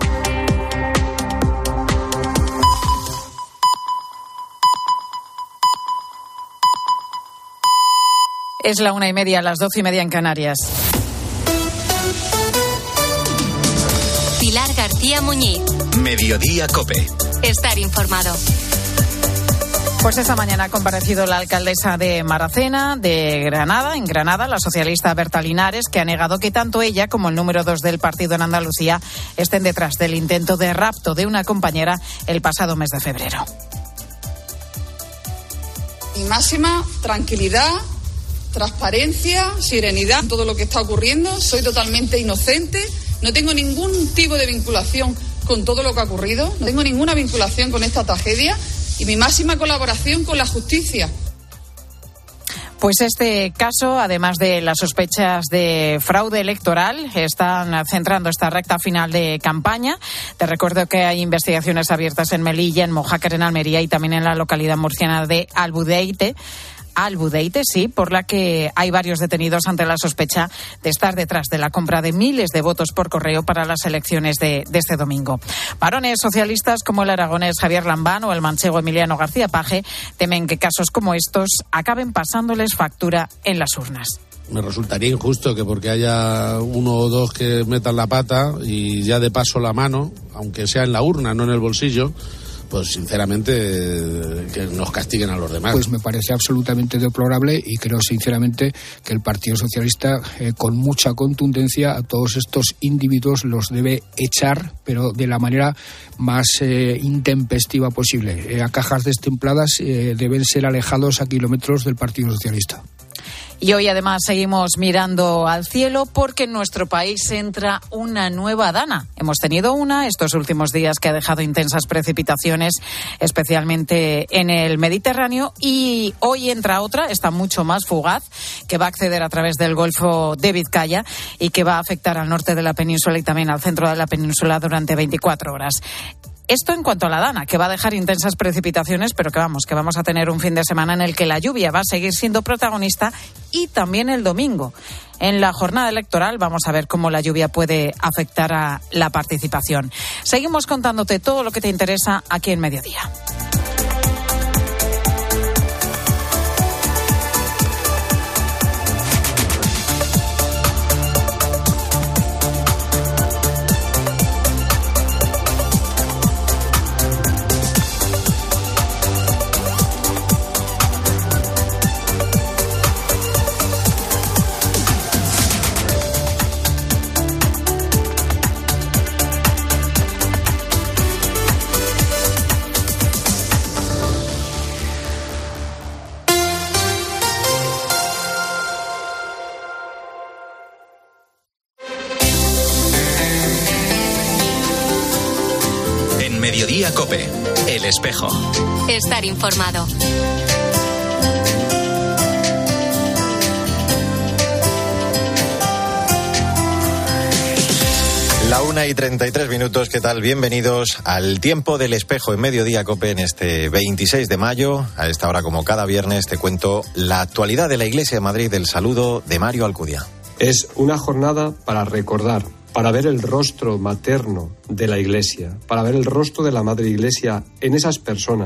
Es la una y media, las doce y media en Canarias. Pilar García Muñiz. Mediodía COPE. Estar informado. Pues esta mañana ha comparecido la alcaldesa de Maracena, de Granada, en Granada, la socialista Berta Linares, que ha negado que tanto ella como el número dos del partido en Andalucía estén detrás del intento de rapto de una compañera el pasado mes de febrero. Mi máxima tranquilidad, transparencia, serenidad en todo lo que está ocurriendo. Soy totalmente inocente, no tengo ningún tipo de vinculación con todo lo que ha ocurrido, no tengo ninguna vinculación con esta tragedia. Y mi máxima colaboración con la justicia. Pues este caso, además de las sospechas de fraude electoral, están centrando esta recta final de campaña. Te recuerdo que hay investigaciones abiertas en Melilla, en Mojácar, en Almería y también en la localidad murciana de Albudeite. Albudeite, sí, por la que hay varios detenidos ante la sospecha de estar detrás de la compra de miles de votos por correo para las elecciones de, de este domingo. Varones socialistas como el aragonés Javier Lambán o el manchego Emiliano García Paje temen que casos como estos acaben pasándoles factura en las urnas. Me resultaría injusto que porque haya uno o dos que metan la pata y ya de paso la mano, aunque sea en la urna, no en el bolsillo, pues sinceramente que nos castiguen a los demás. Pues me parece absolutamente deplorable y creo sinceramente que el Partido Socialista eh, con mucha contundencia a todos estos individuos los debe echar, pero de la manera más eh, intempestiva posible. Eh, a cajas destempladas eh, deben ser alejados a kilómetros del Partido Socialista. Y hoy además seguimos mirando al cielo porque en nuestro país entra una nueva dana. Hemos tenido una estos últimos días que ha dejado intensas precipitaciones, especialmente en el Mediterráneo, y hoy entra otra, está mucho más fugaz, que va a acceder a través del Golfo de Vizcaya y que va a afectar al norte de la península y también al centro de la península durante veinticuatro horas. Esto en cuanto a la dana, que va a dejar intensas precipitaciones, pero que vamos, que vamos a tener un fin de semana en el que la lluvia va a seguir siendo protagonista y también el domingo. En la jornada electoral vamos a ver cómo la lluvia puede afectar a la participación. Seguimos contándote todo lo que te interesa aquí en Mediodía. Mediodía COPE, El Espejo. Estar informado. La una y treinta y tres minutos, ¿qué tal? Bienvenidos al Tiempo del Espejo en Mediodía COPE en este veintiséis de mayo. A esta hora, como cada viernes, te cuento la actualidad de la Iglesia de Madrid. El saludo de Mario Alcudia. Es una jornada para recordar, para ver el rostro materno de la Iglesia, para ver el rostro de la Madre Iglesia en esas personas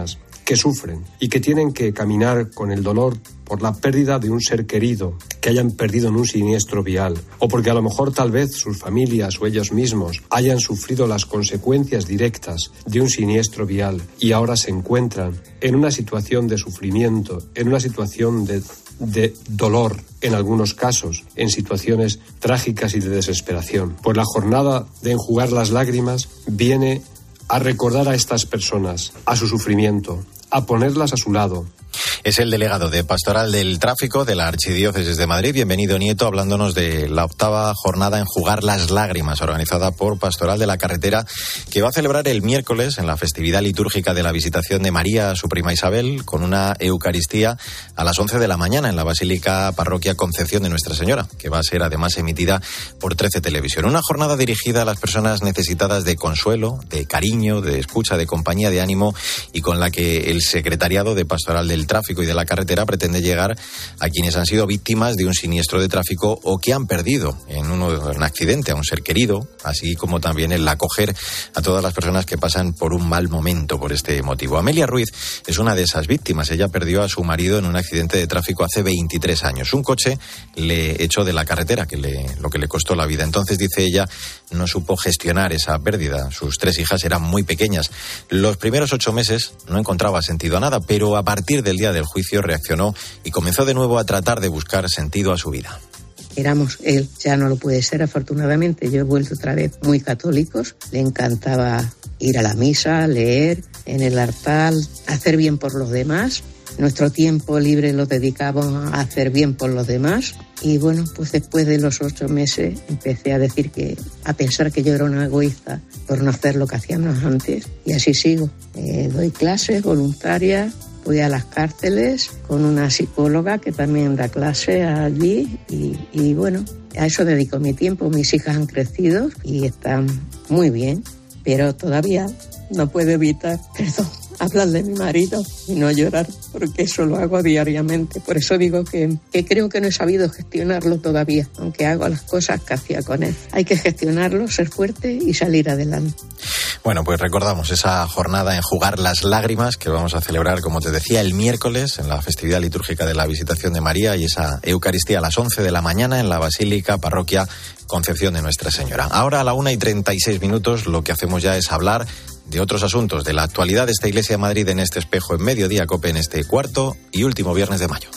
que sufren y que tienen que caminar con el dolor por la pérdida de un ser querido que hayan perdido en un siniestro vial, o porque a lo mejor tal vez sus familias o ellos mismos hayan sufrido las consecuencias directas de un siniestro vial y ahora se encuentran en una situación de sufrimiento, en una situación de, de dolor, en algunos casos, en situaciones trágicas y de desesperación. Pues la jornada de enjugar las lágrimas viene a recordar a estas personas, a su sufrimiento, a ponerlas a su lado. Es el delegado de Pastoral del Tráfico de la Archidiócesis de Madrid. Bienvenido, Nieto, hablándonos de la octava jornada Enjugar las Lágrimas, organizada por Pastoral de la Carretera, que va a celebrar el miércoles en la festividad litúrgica de la Visitación de María a su prima Isabel, con una Eucaristía a las once de la mañana en la Basílica Parroquia Concepción de Nuestra Señora, que va a ser además emitida por trece Televisión. Una jornada dirigida a las personas necesitadas de consuelo, de cariño, de escucha, de compañía, de ánimo, y con la que el Secretariado de Pastoral del Tráfico y de la Carretera pretende llegar a quienes han sido víctimas de un siniestro de tráfico o que han perdido en un, un accidente a un ser querido, así como también el acoger a todas las personas que pasan por un mal momento por este motivo. Amelia Ruiz es una de esas víctimas. Ella perdió a su marido en un accidente de tráfico hace veintitrés años. Un coche le echó de la carretera, que le, lo que le costó la vida. Entonces, dice ella, no supo gestionar esa pérdida. Sus tres hijas eran muy pequeñas. Los primeros ocho meses no encontraba sentido a nada, pero a partir del día del juicio reaccionó y comenzó de nuevo a tratar de buscar sentido a su vida. Éramos, él ya no lo puede ser, afortunadamente. Yo he vuelto otra vez muy católicos. Le encantaba ir a la misa, leer en el altar, hacer bien por los demás. Nuestro tiempo libre lo dedicamos a hacer bien por los demás. Y bueno, pues después de los ocho meses empecé a decir que, a pensar que yo era una egoísta por no hacer lo que hacíamos antes. Y así sigo. Eh, doy clases voluntarias. Voy a las cárceles con una psicóloga que también da clase allí y, y bueno, a eso dedico mi tiempo. Mis hijas han crecido y están muy bien, pero todavía no puedo evitar, perdón, hablar de mi marido y no llorar, porque eso lo hago diariamente. Por eso digo que, que creo que no he sabido gestionarlo todavía, aunque hago las cosas que hacía con él. Hay que gestionarlo, ser fuerte y salir adelante. Bueno, pues recordamos esa jornada Enjugar las Lágrimas que vamos a celebrar, como te decía, el miércoles en la festividad litúrgica de la Visitación de María, y esa Eucaristía a las once de la mañana en la Basílica Parroquia Concepción de Nuestra Señora. Ahora a la una y treinta y seis minutos lo que hacemos ya es hablar de otros asuntos, de la actualidad de esta Iglesia de Madrid en este espejo en Mediodía COPE en este cuarto y último viernes de mayo.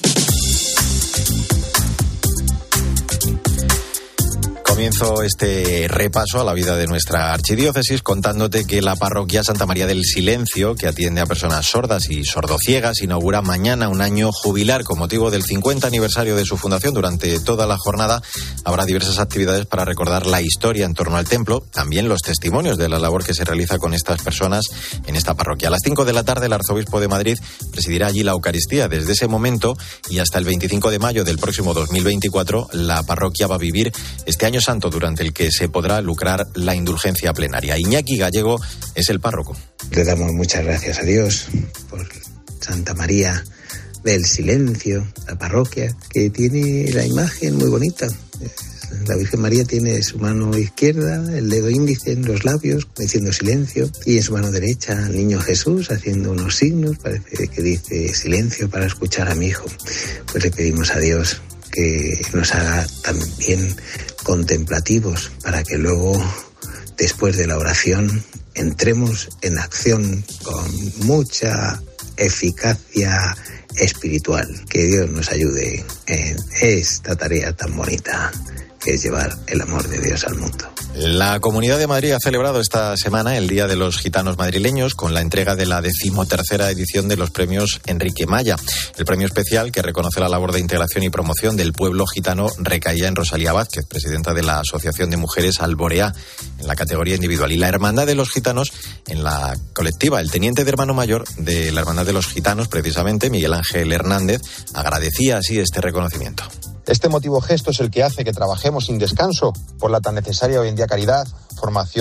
Comienzo este repaso a la vida de nuestra archidiócesis contándote que la parroquia Santa María del Silencio, que atiende a personas sordas y sordociegas, inaugura mañana un año jubilar con motivo del cincuenta aniversario de su fundación. Durante toda la jornada habrá diversas actividades para recordar la historia en torno al templo, también los testimonios de la labor que se realiza con estas personas en esta parroquia. A las cinco de la tarde el arzobispo de Madrid presidirá allí la Eucaristía. Desde ese momento y hasta el veinticinco de mayo del próximo dos mil veinticuatro, la parroquia va a vivir este año santo durante el que se podrá lucrar la indulgencia plenaria. Iñaki Gallego es el párroco. Le damos muchas gracias a Dios por Santa María del Silencio, la parroquia, que tiene la imagen muy bonita. La Virgen María tiene su mano izquierda, el dedo índice en los labios, diciendo silencio, y en su mano derecha al niño Jesús haciendo unos signos, parece que dice silencio para escuchar a mi hijo. Pues le pedimos a Dios que nos haga también contemplativos para que luego, después de la oración, entremos en acción con mucha eficacia espiritual. Que Dios nos ayude en esta tarea tan bonita que es llevar el amor de Dios al mundo. La Comunidad de Madrid ha celebrado esta semana el Día de los Gitanos Madrileños con la entrega de la decimotercera edición de los premios Enrique Maya. El premio especial, que reconoce la labor de integración y promoción del pueblo gitano, recaía en Rosalía Vázquez, presidenta de la Asociación de Mujeres Alborea, en la categoría individual, y la Hermandad de los Gitanos en la colectiva. El teniente de hermano mayor de la Hermandad de los Gitanos, precisamente, Miguel Ángel Hernández, agradecía así este reconocimiento. Este emotivo gesto es el que hace que trabajemos sin descanso por la tan necesaria hoy en día caridad, formación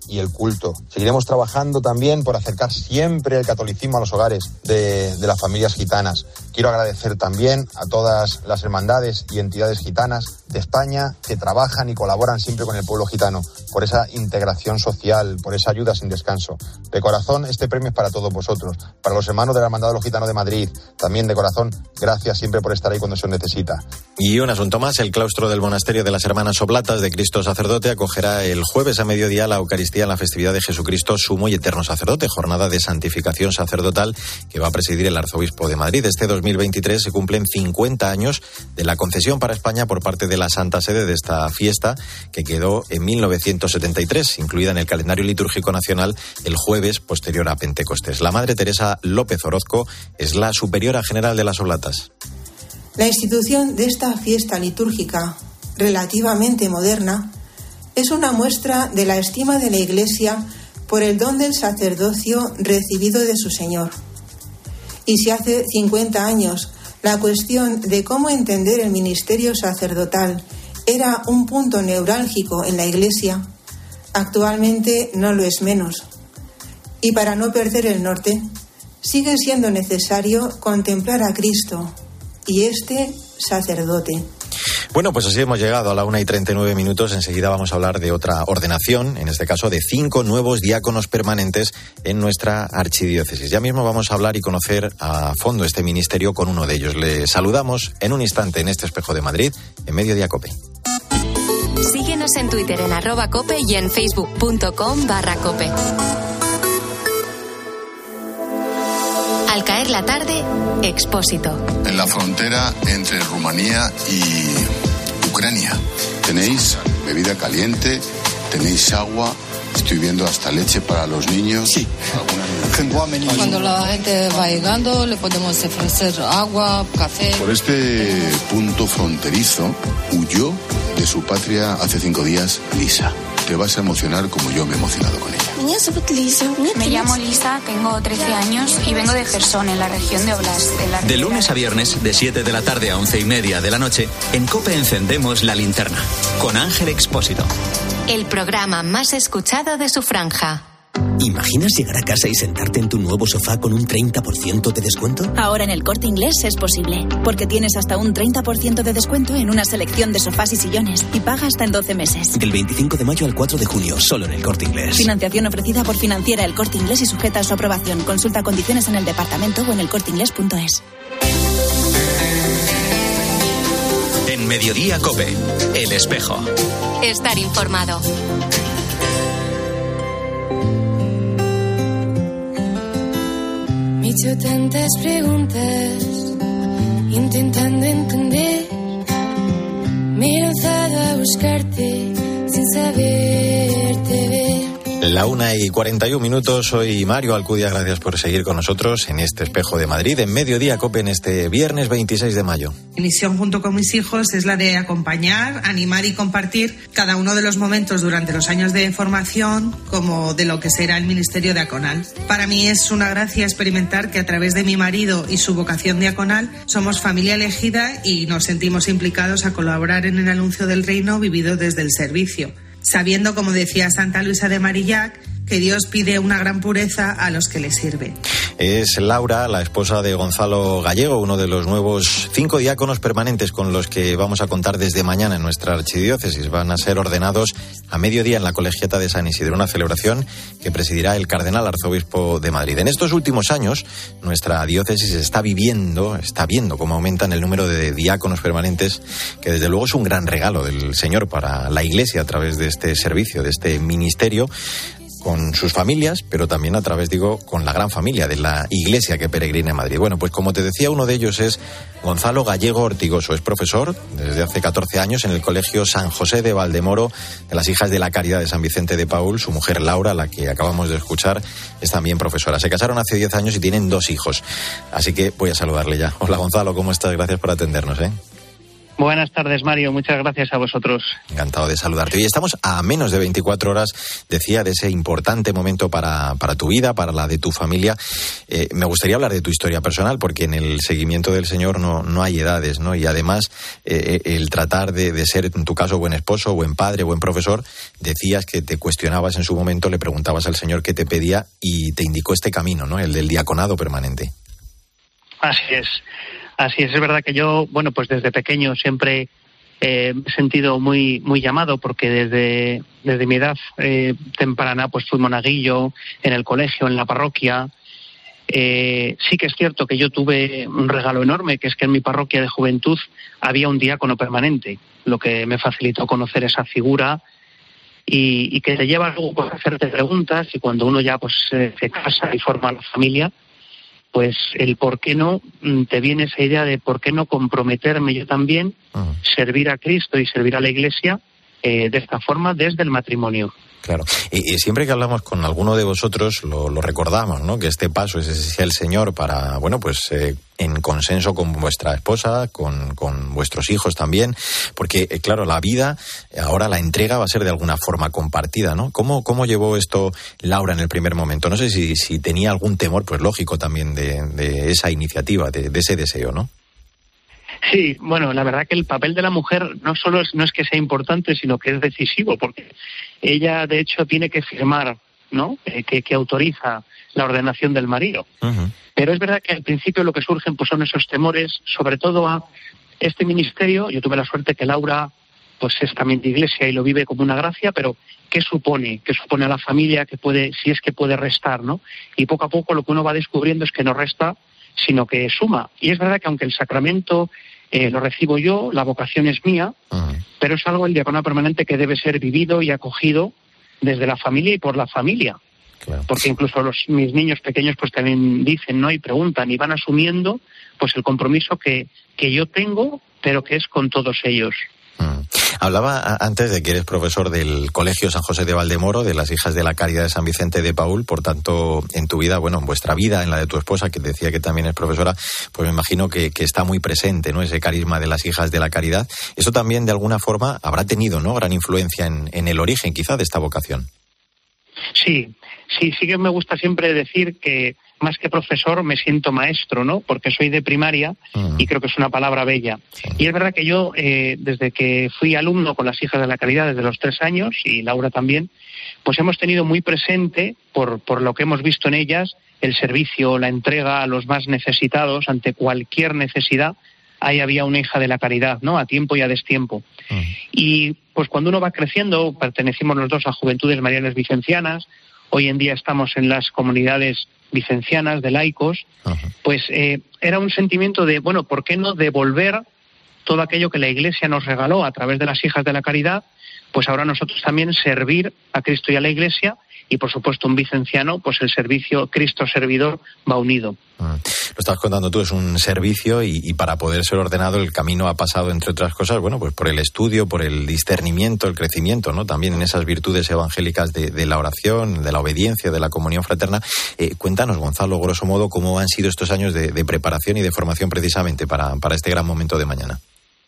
y el culto. Seguiremos trabajando también por acercar siempre el catolicismo a los hogares de, de las familias gitanas. Quiero agradecer también a todas las hermandades y entidades gitanas de España que trabajan y colaboran siempre con el pueblo gitano por esa integración social, por esa ayuda sin descanso. De corazón, este premio es para todos vosotros, para los hermanos de la Hermandad de los Gitanos de Madrid. También de corazón, gracias siempre por estar ahí cuando se os necesita. Y un asunto más, el claustro del monasterio de las Hermanas Oblatas de Cristo Sacerdote acogerá el jueves a mediodía la Eucaristía en la festividad de Jesucristo Sumo y Eterno Sacerdote, jornada de santificación sacerdotal que va a presidir el arzobispo de Madrid. Este dos mil veintitrés se cumplen cincuenta años de la concesión para España por parte de la Santa Sede de esta fiesta, que quedó en mil novecientos setenta y tres, incluida en el calendario litúrgico nacional el jueves posterior a Pentecostés. La Madre Teresa López Orozco es la superiora general de las Oblatas. La institución de esta fiesta litúrgica relativamente moderna es una muestra de la estima de la Iglesia por el don del sacerdocio recibido de su Señor. Y si hace cincuenta años la cuestión de cómo entender el ministerio sacerdotal era un punto neurálgico en la Iglesia, actualmente no lo es menos. Y para no perder el norte, sigue siendo necesario contemplar a Cristo y este sacerdote. Bueno, pues así hemos llegado a la una y treinta y nueve minutos. Enseguida vamos a hablar de otra ordenación, en este caso de cinco nuevos diáconos permanentes en nuestra archidiócesis. Ya mismo vamos a hablar y conocer a fondo este ministerio con uno de ellos. Le saludamos en un instante en este Espejo de Madrid, en Mediodía COPE. Síguenos en Twitter en arroba cope y en facebook.com barra cope. Al caer la tarde, Expósito. En la frontera entre Rumanía y Ucrania. Tenéis bebida caliente, tenéis agua, estoy viendo hasta leche para los niños. Sí. Cuando la gente va llegando, le podemos ofrecer agua, café. Por este punto fronterizo huyó de su patria hace cinco días Lisa. Te vas a emocionar como yo me he emocionado con ella. Me llamo Lisa, tengo trece años y vengo de Jersón, en la región de Oblast. De, la... de lunes a viernes, de siete de la tarde a once y media de la noche, en COPE encendemos la linterna, con Ángel Expósito. El programa más escuchado de su franja. ¿Imaginas llegar a casa y sentarte en tu nuevo sofá con un treinta por ciento de descuento? Ahora en el Corte Inglés es posible, porque tienes hasta un treinta por ciento de descuento en una selección de sofás y sillones y paga hasta en doce meses. Del veinticinco de mayo al cuatro de junio, solo en el Corte Inglés. Financiación ofrecida por Financiera El Corte Inglés y sujeta a su aprobación. Consulta condiciones en el departamento o en el corte inglés punto es. En Mediodía COPE, El Espejo. Estar informado. Me he hecho tantas preguntas, intentando entender. Me he lanzado a buscarte sin saberte ver. La una y cuarenta y un minutos, soy Mario Alcudia, gracias por seguir con nosotros en este Espejo de Madrid, en Mediodía COPE, en este viernes veintiséis de mayo. Mi misión junto con mis hijos es la de acompañar, animar y compartir cada uno de los momentos durante los años de formación, como de lo que será el ministerio diaconal. Para mí es una gracia experimentar que a través de mi marido y su vocación diaconal somos familia elegida y nos sentimos implicados a colaborar en el anuncio del reino vivido desde el servicio, sabiendo, como decía Santa Luisa de Marillac, que Dios pide una gran pureza a los que le sirven. Es Laura, la esposa de Gonzalo Gallego, uno de los nuevos cinco diáconos permanentes con los que vamos a contar desde mañana en nuestra archidiócesis. Van a ser ordenados a mediodía en la Colegiata de San Isidro, una celebración que presidirá el cardenal arzobispo de Madrid. En estos últimos años, nuestra diócesis está viviendo, está viendo cómo aumentan el número de diáconos permanentes, que desde luego es un gran regalo del Señor para la Iglesia a través de este servicio, de este ministerio, con sus familias, pero también a través, digo, con la gran familia de la Iglesia que peregrina en Madrid. Bueno, pues como te decía, uno de ellos es Gonzalo Gallego Ortigoso. Es profesor desde hace catorce años en el Colegio San José de Valdemoro de las Hijas de la Caridad de San Vicente de Paúl. Su mujer Laura, la que acabamos de escuchar, es también profesora. Se casaron hace diez años y tienen dos hijos. Así que voy a saludarle ya. Hola Gonzalo, ¿cómo estás? Gracias por atendernos, ¿eh? Buenas tardes, Mario. Muchas gracias a vosotros. Encantado de saludarte. Hoy estamos a menos de veinticuatro horas, decía, de ese importante momento para, para tu vida, para la de tu familia. Eh, me gustaría hablar de tu historia personal, porque en el seguimiento del Señor no, no hay edades, ¿no? Y además, eh, el tratar de, de ser, en tu caso, buen esposo, buen padre, buen profesor, decías que te cuestionabas en su momento, le preguntabas al Señor qué te pedía y te indicó este camino, ¿no? El del diaconado permanente. Así es. Así es, es verdad que yo, bueno, pues desde pequeño siempre eh, me he sentido muy muy llamado, porque desde, desde mi edad eh, temprana pues fui monaguillo en el colegio, en la parroquia. Eh, sí que es cierto que yo tuve un regalo enorme, que es que en mi parroquia de juventud había un diácono permanente, lo que me facilitó conocer esa figura y, y que te lleva luego pues, a hacerte preguntas, y cuando uno ya pues se, se casa y forma la familia, pues el por qué no, te viene esa idea de por qué no comprometerme yo también, uh-huh. servir a Cristo y servir a la Iglesia eh, de esta forma desde el matrimonio. Claro, y, y siempre que hablamos con alguno de vosotros lo, lo recordamos, ¿no? Que este paso es ese el Señor para, bueno, pues eh, en consenso con vuestra esposa, con, con vuestros hijos también, porque eh, claro, la vida, ahora la entrega va a ser de alguna forma compartida, ¿no? ¿Cómo, cómo llevó esto Laura en el primer momento? No sé si, si tenía algún temor, pues lógico también, de, de esa iniciativa, de, de ese deseo, ¿no? Sí, bueno, la verdad que el papel de la mujer no solo es, no es que sea importante, sino que es decisivo, porque ella, de hecho, tiene que firmar, ¿no? Eh, que, que autoriza la ordenación del marido. Uh-huh. Pero es verdad que al principio lo que surgen pues son esos temores, sobre todo a este ministerio. Yo tuve la suerte que Laura pues es también de iglesia y lo vive como una gracia, pero ¿qué supone? ¿Qué supone a la familia? Que puede, si es que puede restar, ¿no? Y poco a poco lo que uno va descubriendo es que no resta, sino que suma. Y es verdad que aunque el sacramento eh, lo recibo yo, la vocación es mía, uh-huh. pero es algo, el diaconado permanente, que debe ser vivido y acogido desde la familia y por la familia. Claro. Porque incluso los mis niños pequeños pues también dicen, ¿no? Y preguntan y van asumiendo pues el compromiso que, que yo tengo, pero que es con todos ellos. Mm. Hablaba antes de que eres profesor del Colegio San José de Valdemoro, de las Hijas de la Caridad de San Vicente de Paúl. Por tanto, en tu vida, bueno, en vuestra vida, en la de tu esposa, que decía que también es profesora, pues me imagino que, que está muy presente, ¿no? Ese carisma de las Hijas de la Caridad. Eso también, de alguna forma, habrá tenido, ¿no? Gran influencia en, en el origen, quizá, de esta vocación. Sí, sí, sí que me gusta siempre decir que más que profesor me siento maestro, ¿no? Porque soy de primaria uh-huh. y creo que es una palabra bella. Sí. Y es verdad que yo, eh, desde que fui alumno con las Hijas de la Caridad, desde los tres años, y Laura también, pues hemos tenido muy presente, por, por lo que hemos visto en ellas, el servicio, la entrega a los más necesitados ante cualquier necesidad. Ahí había una hija de la caridad, ¿no? A tiempo y a destiempo. Uh-huh. Y pues cuando uno va creciendo, pertenecimos los dos a Juventudes Marianas Vicencianas, hoy en día estamos en las comunidades vicencianas de laicos, uh-huh. pues eh, era un sentimiento de, bueno, ¿por qué no devolver todo aquello que la Iglesia nos regaló a través de las Hijas de la Caridad? Pues ahora nosotros también servir a Cristo y a la Iglesia, y por supuesto un vicenciano, pues el servicio Cristo servidor va unido. Mm. Lo estás contando tú, es un servicio y, y para poder ser ordenado el camino ha pasado, entre otras cosas, bueno, pues por el estudio, por el discernimiento, el crecimiento, ¿no? También en esas virtudes evangélicas de, de la oración, de la obediencia, de la comunión fraterna. Eh, cuéntanos, Gonzalo, grosso modo, cómo han sido estos años de, de preparación y de formación precisamente para, para este gran momento de mañana.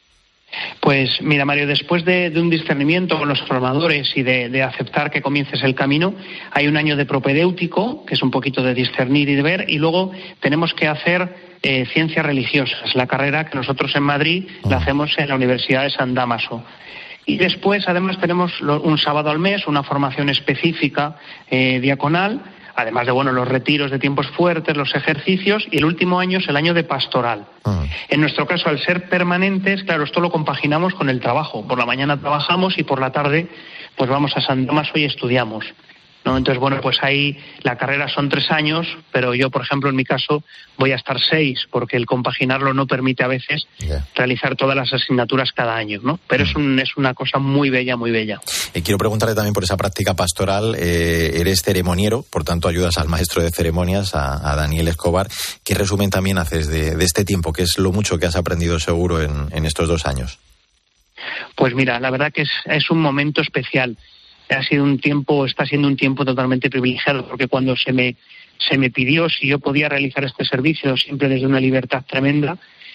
Pues mira, Mario, después de, de un discernimiento con los formadores y de, de aceptar que comiences el camino, hay un año de propedéutico, que es un poquito de discernir y de ver, y luego tenemos que hacer eh, ciencias religiosas, la carrera que nosotros en Madrid oh. la hacemos en la Universidad de San Dámaso. Y después, además, tenemos lo, un sábado al mes, una formación específica eh, diaconal, además de, bueno, los retiros de tiempos fuertes, los ejercicios, y el último año es el año de pastoral. Uh-huh. En nuestro caso, al ser permanentes, claro, esto lo compaginamos con el trabajo. Por la mañana trabajamos y por la tarde pues vamos a San Dámaso y estudiamos, ¿no? Entonces, bueno, pues ahí la carrera son tres años, pero yo, por ejemplo, en mi caso, voy a estar seis, porque el compaginarlo no permite a veces yeah. realizar todas las asignaturas cada año, ¿no? Pero mm. es, un, es una cosa muy bella, muy bella. Y quiero preguntarle también por esa práctica pastoral. Eh, eres ceremoniero, por tanto ayudas al maestro de ceremonias, a, a Daniel Escobar. ¿Qué resumen también haces de, de este tiempo? ¿Qué es lo mucho que has aprendido seguro en, en estos dos años? Pues mira, la verdad que es, es un momento especial. Ha sido un tiempo, está siendo un tiempo totalmente privilegiado, porque cuando se me se me pidió si yo podía realizar este servicio, siempre desde una libertad tremenda,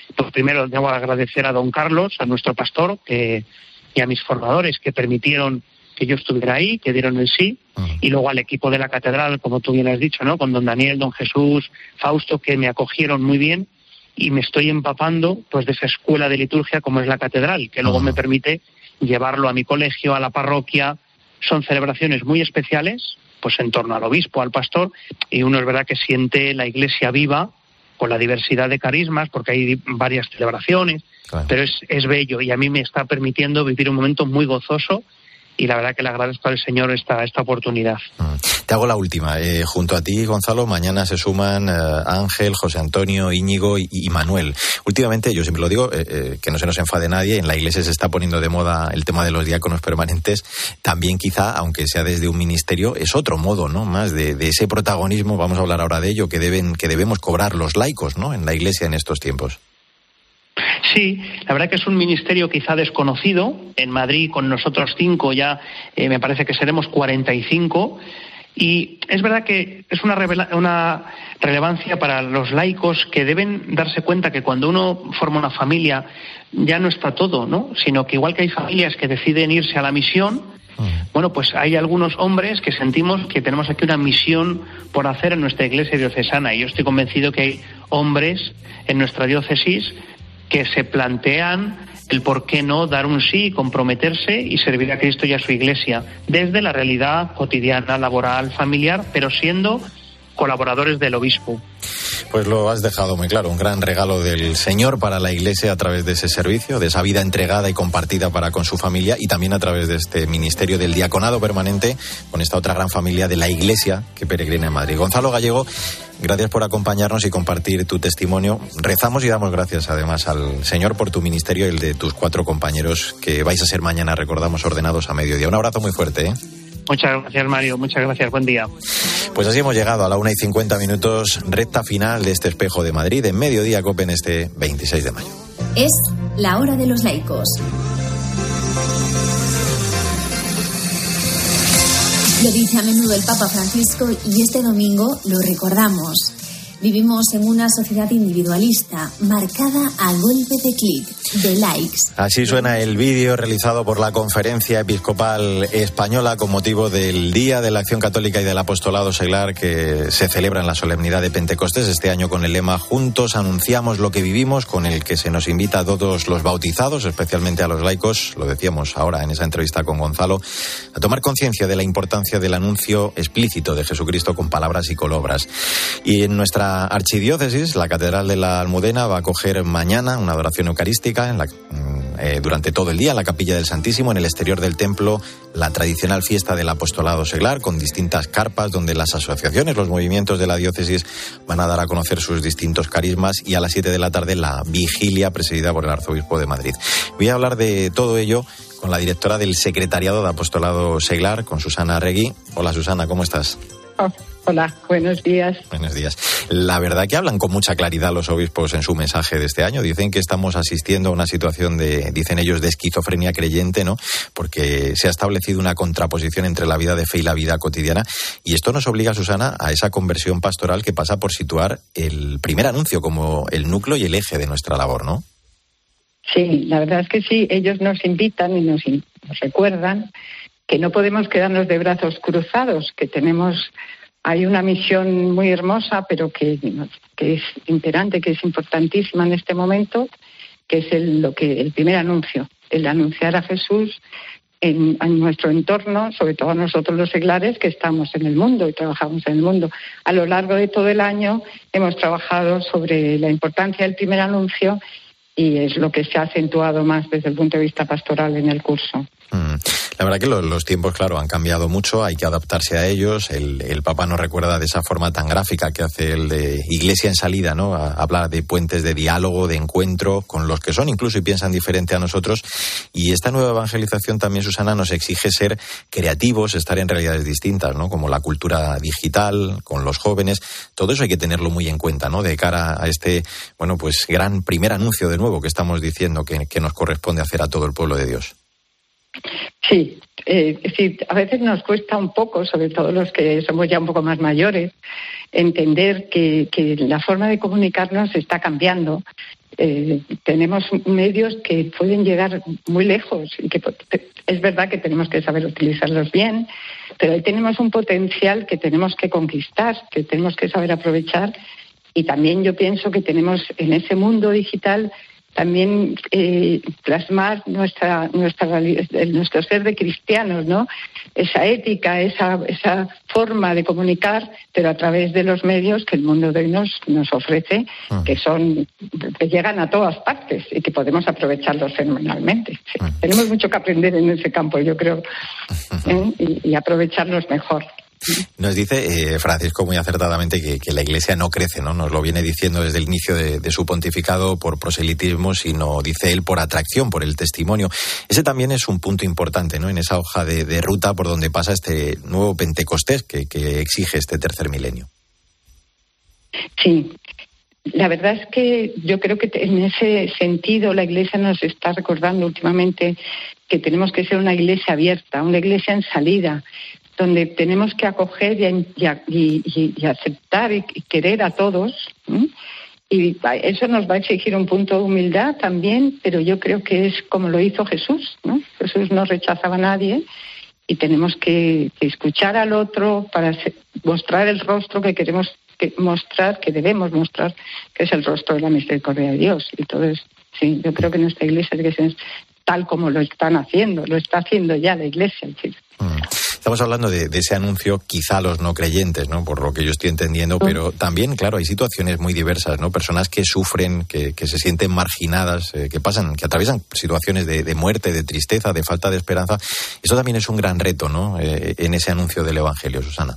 Pues primero debo agradecer a don Carlos, a nuestro pastor, que, y a mis formadores que permitieron que yo estuviera ahí, que dieron el sí, uh-huh. y luego al equipo de la catedral, como tú bien has dicho, ¿no? Con don Daniel, don Jesús, Fausto, que me acogieron muy bien, y me estoy empapando pues de esa escuela de liturgia como es la catedral, que luego uh-huh. me permite llevarlo a mi colegio, a la parroquia. Son celebraciones muy especiales, pues en torno al obispo, al pastor, y uno es verdad que siente la iglesia viva con la diversidad de carismas, porque hay varias celebraciones, claro. pero es, es bello, y a mí me está permitiendo vivir un momento muy gozoso, y la verdad que le agradezco al Señor esta, esta oportunidad. Te hago la última. Eh, junto a ti, Gonzalo, mañana se suman eh, Ángel, José Antonio, Íñigo y, y Manuel. Últimamente, yo siempre lo digo, eh, eh, que no se nos enfade nadie, en la Iglesia se está poniendo de moda el tema de los diáconos permanentes. También quizá, aunque sea desde un ministerio, es otro modo, ¿no? Más de, de ese protagonismo, vamos a hablar ahora de ello, que deben que debemos cobrar los laicos, ¿no? En la Iglesia en estos tiempos. Sí, la verdad que es un ministerio quizá desconocido. En Madrid, con nosotros cinco, ya eh, me parece que seremos cuarenta y cinco. Y es verdad que es una, revela- una relevancia para los laicos, que deben darse cuenta que cuando uno forma una familia ya no está todo, ¿no? Sino que igual que hay familias que deciden irse a la misión, bueno, pues hay algunos hombres que sentimos que tenemos aquí una misión por hacer en nuestra iglesia diocesana. Y yo estoy convencido que hay hombres en nuestra diócesis que se plantean el por qué no dar un sí, comprometerse y servir a Cristo y a su Iglesia desde la realidad cotidiana, laboral, familiar, pero siendo colaboradores del obispo. Pues lo has dejado muy claro, un gran regalo del Señor para la Iglesia a través de ese servicio, de esa vida entregada y compartida para con su familia, y también a través de este ministerio del diaconado permanente con esta otra gran familia de la Iglesia que peregrina en Madrid. Gonzalo Gallego, gracias por acompañarnos y compartir tu testimonio. Rezamos y damos gracias además al Señor por tu ministerio y el de tus cuatro compañeros que vais a ser mañana, recordamos, ordenados a mediodía. Un abrazo muy fuerte, ¿eh? Muchas gracias, Mario. Muchas gracias. Buen día. Pues así hemos llegado a la una y cincuenta minutos, recta final de este Espejo de Madrid, en Mediodía COPE en este veintiséis de mayo. Es la hora de los laicos. Lo dice a menudo el Papa Francisco y este domingo lo recordamos. Vivimos en una sociedad individualista, marcada a golpe de clic, de likes. Así suena el vídeo realizado por la Conferencia Episcopal Española con motivo del Día de la Acción Católica y del Apostolado Seglar, que se celebra en la solemnidad de Pentecostés, este año con el lema "Juntos anunciamos lo que vivimos", con el que se nos invita a todos los bautizados, especialmente a los laicos, lo decíamos ahora en esa entrevista con Gonzalo, a tomar conciencia de la importancia del anuncio explícito de Jesucristo con palabras y con obras. Y en nuestra archidiócesis, la Catedral de la Almudena va a acoger mañana una adoración eucarística en la, eh, durante todo el día en la Capilla del Santísimo. En el exterior del templo, la tradicional fiesta del Apostolado Seglar, con distintas carpas donde las asociaciones, los movimientos de la diócesis van a dar a conocer sus distintos carismas, y a las siete de la tarde la vigilia presidida por el Arzobispo de Madrid. Voy a hablar de todo ello con la directora del Secretariado de Apostolado Seglar, con Susana Arregui. Hola, Susana, ¿cómo estás? Oh, hola, buenos días. Buenos días. La verdad que hablan con mucha claridad los obispos en su mensaje de este año. Dicen que estamos asistiendo a una situación de, dicen ellos, de esquizofrenia creyente, ¿no? Porque se ha establecido una contraposición entre la vida de fe y la vida cotidiana. Y esto nos obliga, Susana, a esa conversión pastoral que pasa por situar el primer anuncio como el núcleo y el eje de nuestra labor, ¿no? Sí, la verdad es que sí. Ellos nos invitan y nos, nos recuerdan que no podemos quedarnos de brazos cruzados, que tenemos, hay una misión muy hermosa, pero que, que es imperante, que es importantísima en este momento, que es el, lo que, el primer anuncio, el anunciar a Jesús en, en nuestro entorno, sobre todo a nosotros los seglares que estamos en el mundo y trabajamos en el mundo. A lo largo de todo el año hemos trabajado sobre la importancia del primer anuncio, y es lo que se ha acentuado más desde el punto de vista pastoral en el curso. Mm. La verdad que los, los tiempos, claro, han cambiado mucho, hay que adaptarse a ellos. El, el Papa nos recuerda de esa forma tan gráfica que hace el de Iglesia en salida, ¿no? A, a hablar de puentes de diálogo, de encuentro con los que son incluso y piensan diferente a nosotros. Y esta nueva evangelización también, Susana, nos exige ser creativos, estar en realidades distintas, ¿no? Como la cultura digital, con los jóvenes. Todo eso hay que tenerlo muy en cuenta, ¿no? De cara a este, bueno, pues gran primer anuncio de nuevo que estamos diciendo que, que nos corresponde hacer a todo el pueblo de Dios. Sí, eh, sí, a veces nos cuesta un poco, sobre todo los que somos ya un poco más mayores, entender que, que la forma de comunicarnos está cambiando Eh, tenemos medios que pueden llegar muy lejos y que es verdad que tenemos que saber utilizarlos bien, pero ahí tenemos un potencial que tenemos que conquistar, que tenemos que saber aprovechar, y también yo pienso que tenemos en ese mundo digital también eh, plasmar nuestra nuestra nuestro ser de cristianos, ¿no? Esa ética, esa esa forma de comunicar, pero a través de los medios que el mundo de hoy nos nos ofrece, uh-huh. que son que llegan a todas partes y que podemos aprovecharlos fenomenalmente. Sí. Uh-huh. Tenemos mucho que aprender en ese campo, yo creo, uh-huh. ¿eh? y, y aprovecharlos mejor. Nos dice eh, Francisco muy acertadamente que, que la Iglesia no crece, ¿no? Nos lo viene diciendo desde el inicio de, de su pontificado por proselitismo, sino, dice él, por atracción, por el testimonio. Ese también es un punto importante, ¿no? En esa hoja de, de ruta por donde pasa este nuevo Pentecostés que, que exige este tercer milenio. Sí. La verdad es que yo creo que en ese sentido la Iglesia nos está recordando últimamente que tenemos que ser una Iglesia abierta, una Iglesia en salida, donde tenemos que acoger y, y, y, y aceptar y querer a todos. ¿eh? Y eso nos va a exigir un punto de humildad también, pero yo creo que es como lo hizo Jesús, ¿no? Jesús no rechazaba a nadie y tenemos que, que escuchar al otro para mostrar el rostro que queremos que mostrar, que debemos mostrar, que es el rostro de la misericordia de Dios. Y entonces, sí, yo creo que nuestra Iglesia es tal como lo están haciendo, lo está haciendo ya la Iglesia. Sí. Estamos hablando de, de ese anuncio quizá a los no creyentes, ¿no? Por lo que yo estoy entendiendo, pero también, claro, hay situaciones muy diversas, ¿no? Personas que sufren, que, que se sienten marginadas, eh, que pasan, que atraviesan situaciones de, de muerte, de tristeza, de falta de esperanza. Eso también es un gran reto, ¿no? Eh, en ese anuncio del Evangelio, Susana.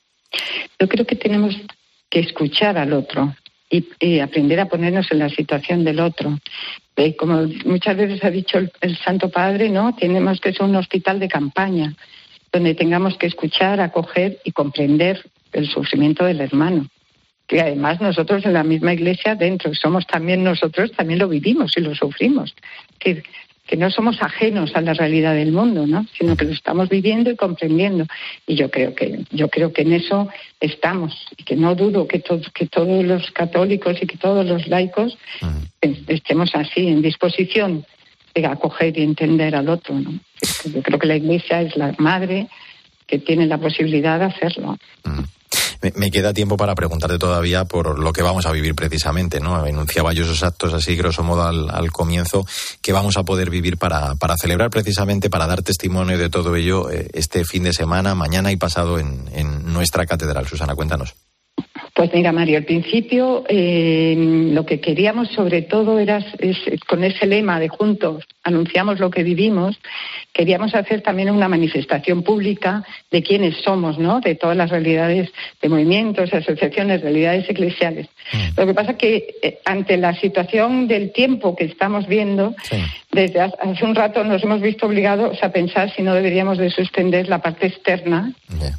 Yo creo que tenemos que escuchar al otro y, y aprender a ponernos en la situación del otro. Eh, como muchas veces ha dicho el, el Santo Padre, ¿no? Tenemos que ser un hospital de campaña, donde tengamos que escuchar, acoger y comprender el sufrimiento del hermano. Que además nosotros en la misma Iglesia, dentro, somos también nosotros, también lo vivimos y lo sufrimos. Que, que no somos ajenos a la realidad del mundo, ¿no? Sino que lo estamos viviendo y comprendiendo. Y yo creo que yo creo que en eso estamos. Y que no dudo que, to- que todos los católicos y que todos los laicos uh-huh. estemos así, en disposición de acoger y entender al otro, ¿no? Yo creo que la Iglesia es la madre que tiene la posibilidad de hacerlo. Uh-huh. Me, me queda tiempo para preguntarte todavía por lo que vamos a vivir precisamente, ¿no? Enunciaba yo esos actos así, grosso modo, al, al comienzo, que vamos a poder vivir para, para celebrar precisamente, para dar testimonio de todo ello eh, este fin de semana, mañana y pasado en, en nuestra catedral. Susana, cuéntanos. Pues mira, Mario, al principio eh, lo que queríamos sobre todo era, es, con ese lema de juntos anunciamos lo que vivimos, queríamos hacer también una manifestación pública de quiénes somos, ¿no? De todas las realidades de movimientos, asociaciones, realidades eclesiales. Mm. Lo que pasa es que eh, ante la situación del tiempo que estamos viendo, sí. desde hace un rato nos hemos visto obligados a pensar si no deberíamos de suspender la parte externa. Yeah.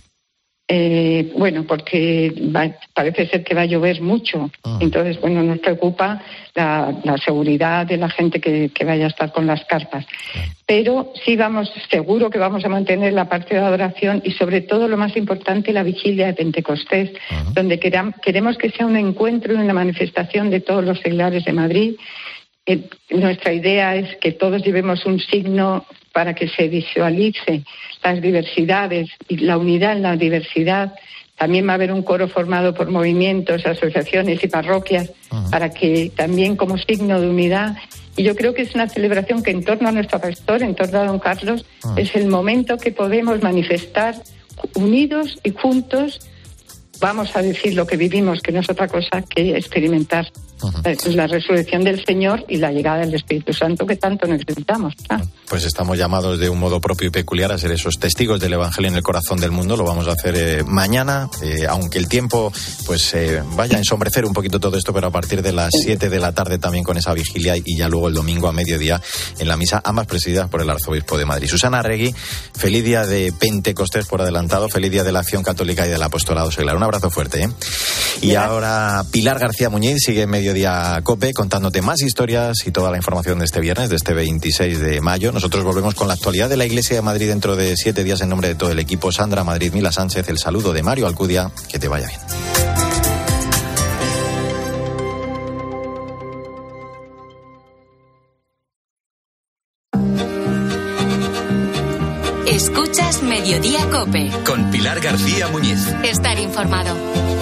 Eh, bueno, porque va, parece ser que va a llover mucho. Ah. Entonces, bueno, nos preocupa la, la seguridad de la gente que, que vaya a estar con las carpas. Ah. Pero sí vamos, seguro que vamos a mantener la parte de adoración y sobre todo lo más importante, la vigilia de Pentecostés, ah. donde queram, queremos que sea un encuentro y una manifestación de todos los seglares de Madrid. Eh, nuestra idea es que todos llevemos un signo para que se visualice las diversidades y la unidad en la diversidad. También va a haber un coro formado por movimientos, asociaciones y parroquias uh-huh. para que también como signo de unidad. Y yo creo que es una celebración que en torno a nuestro pastor, en torno a don Carlos, uh-huh. es el momento que podemos manifestar unidos y juntos. Vamos a decir lo que vivimos, que no es otra cosa que experimentar uh-huh. la resurrección del Señor y la llegada del Espíritu Santo que tanto necesitamos. ¿Ah? Pues estamos llamados de un modo propio y peculiar a ser esos testigos del Evangelio en el corazón del mundo. Lo vamos a hacer eh, mañana, eh, aunque el tiempo pues eh, vaya a ensombrecer un poquito todo esto, pero a partir de las siete de la tarde también con esa vigilia y ya luego el domingo a mediodía en la misa, ambas presididas por el Arzobispo de Madrid. Susana Arregui, feliz día de Pentecostés por adelantado, feliz día de la Acción Católica y del Apostolado Seglar. Un abrazo fuerte, ¿eh? Y ahora Pilar García Muñiz sigue en Mediodía COPE contándote más historias y toda la información de este viernes, de este veintiséis de mayo. Nosotros volvemos con la actualidad de la Iglesia de Madrid dentro de siete días en nombre de todo el equipo. Sandra Madrid, Mila Sánchez, el saludo de Mario Alcudia. Que te vaya bien. Escuchas Mediodía COPE. Con Pilar García Muñiz. Estar informado.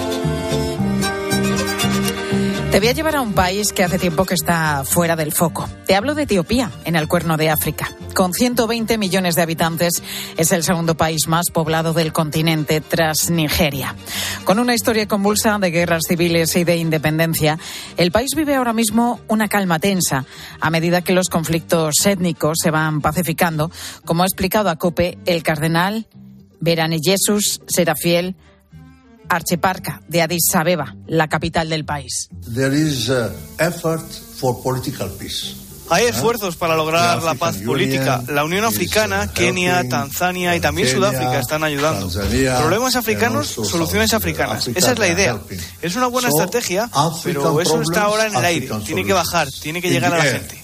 Te voy a llevar a un país que hace tiempo que está fuera del foco. Te hablo de Etiopía, en el Cuerno de África. Con ciento veinte millones de habitantes, es el segundo país más poblado del continente tras Nigeria. Con una historia convulsa de guerras civiles y de independencia, el país vive ahora mismo una calma tensa a medida que los conflictos étnicos se van pacificando, como ha explicado a COPE el cardenal Berane-Jesus Serafiel, archiparca de Addis Abeba, la capital del país. There is uh, effort for political peace. Hay esfuerzos para lograr la paz política. La Unión Africana, Kenia, Tanzania y también Sudáfrica están ayudando. Problemas africanos, soluciones africanas. Esa es la idea. Es una buena estrategia, pero eso está ahora en el aire. Tiene que bajar, tiene que llegar a la gente.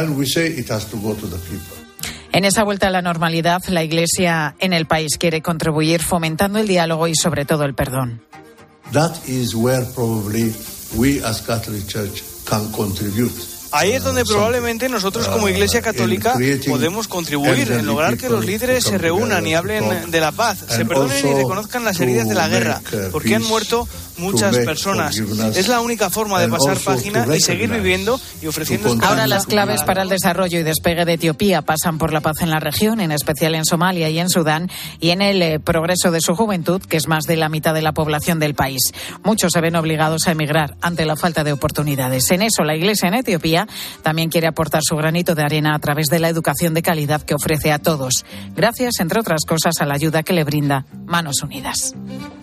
En esa vuelta a la normalidad, la Iglesia en el país quiere contribuir fomentando el diálogo y sobre todo el perdón. That is where probably we as Catholic Church can contribute. Ahí es donde probablemente nosotros como Iglesia Católica podemos contribuir en lograr que los líderes se reúnan y hablen de la paz, se perdonen y reconozcan las heridas de la guerra, porque han muerto muchas personas. Es la única forma de pasar página y seguir viviendo y ofreciendo... Ahora las claves para el desarrollo y despegue de Etiopía pasan por la paz en la región, en especial en Somalia y en Sudán, y en el eh, progreso de su juventud, que es más de la mitad de la población del país. Muchos se ven obligados a emigrar ante la falta de oportunidades. En eso, la Iglesia en Etiopía también quiere aportar su granito de arena a través de la educación de calidad que ofrece a todos, gracias, entre otras cosas, a la ayuda que le brinda Manos Unidas.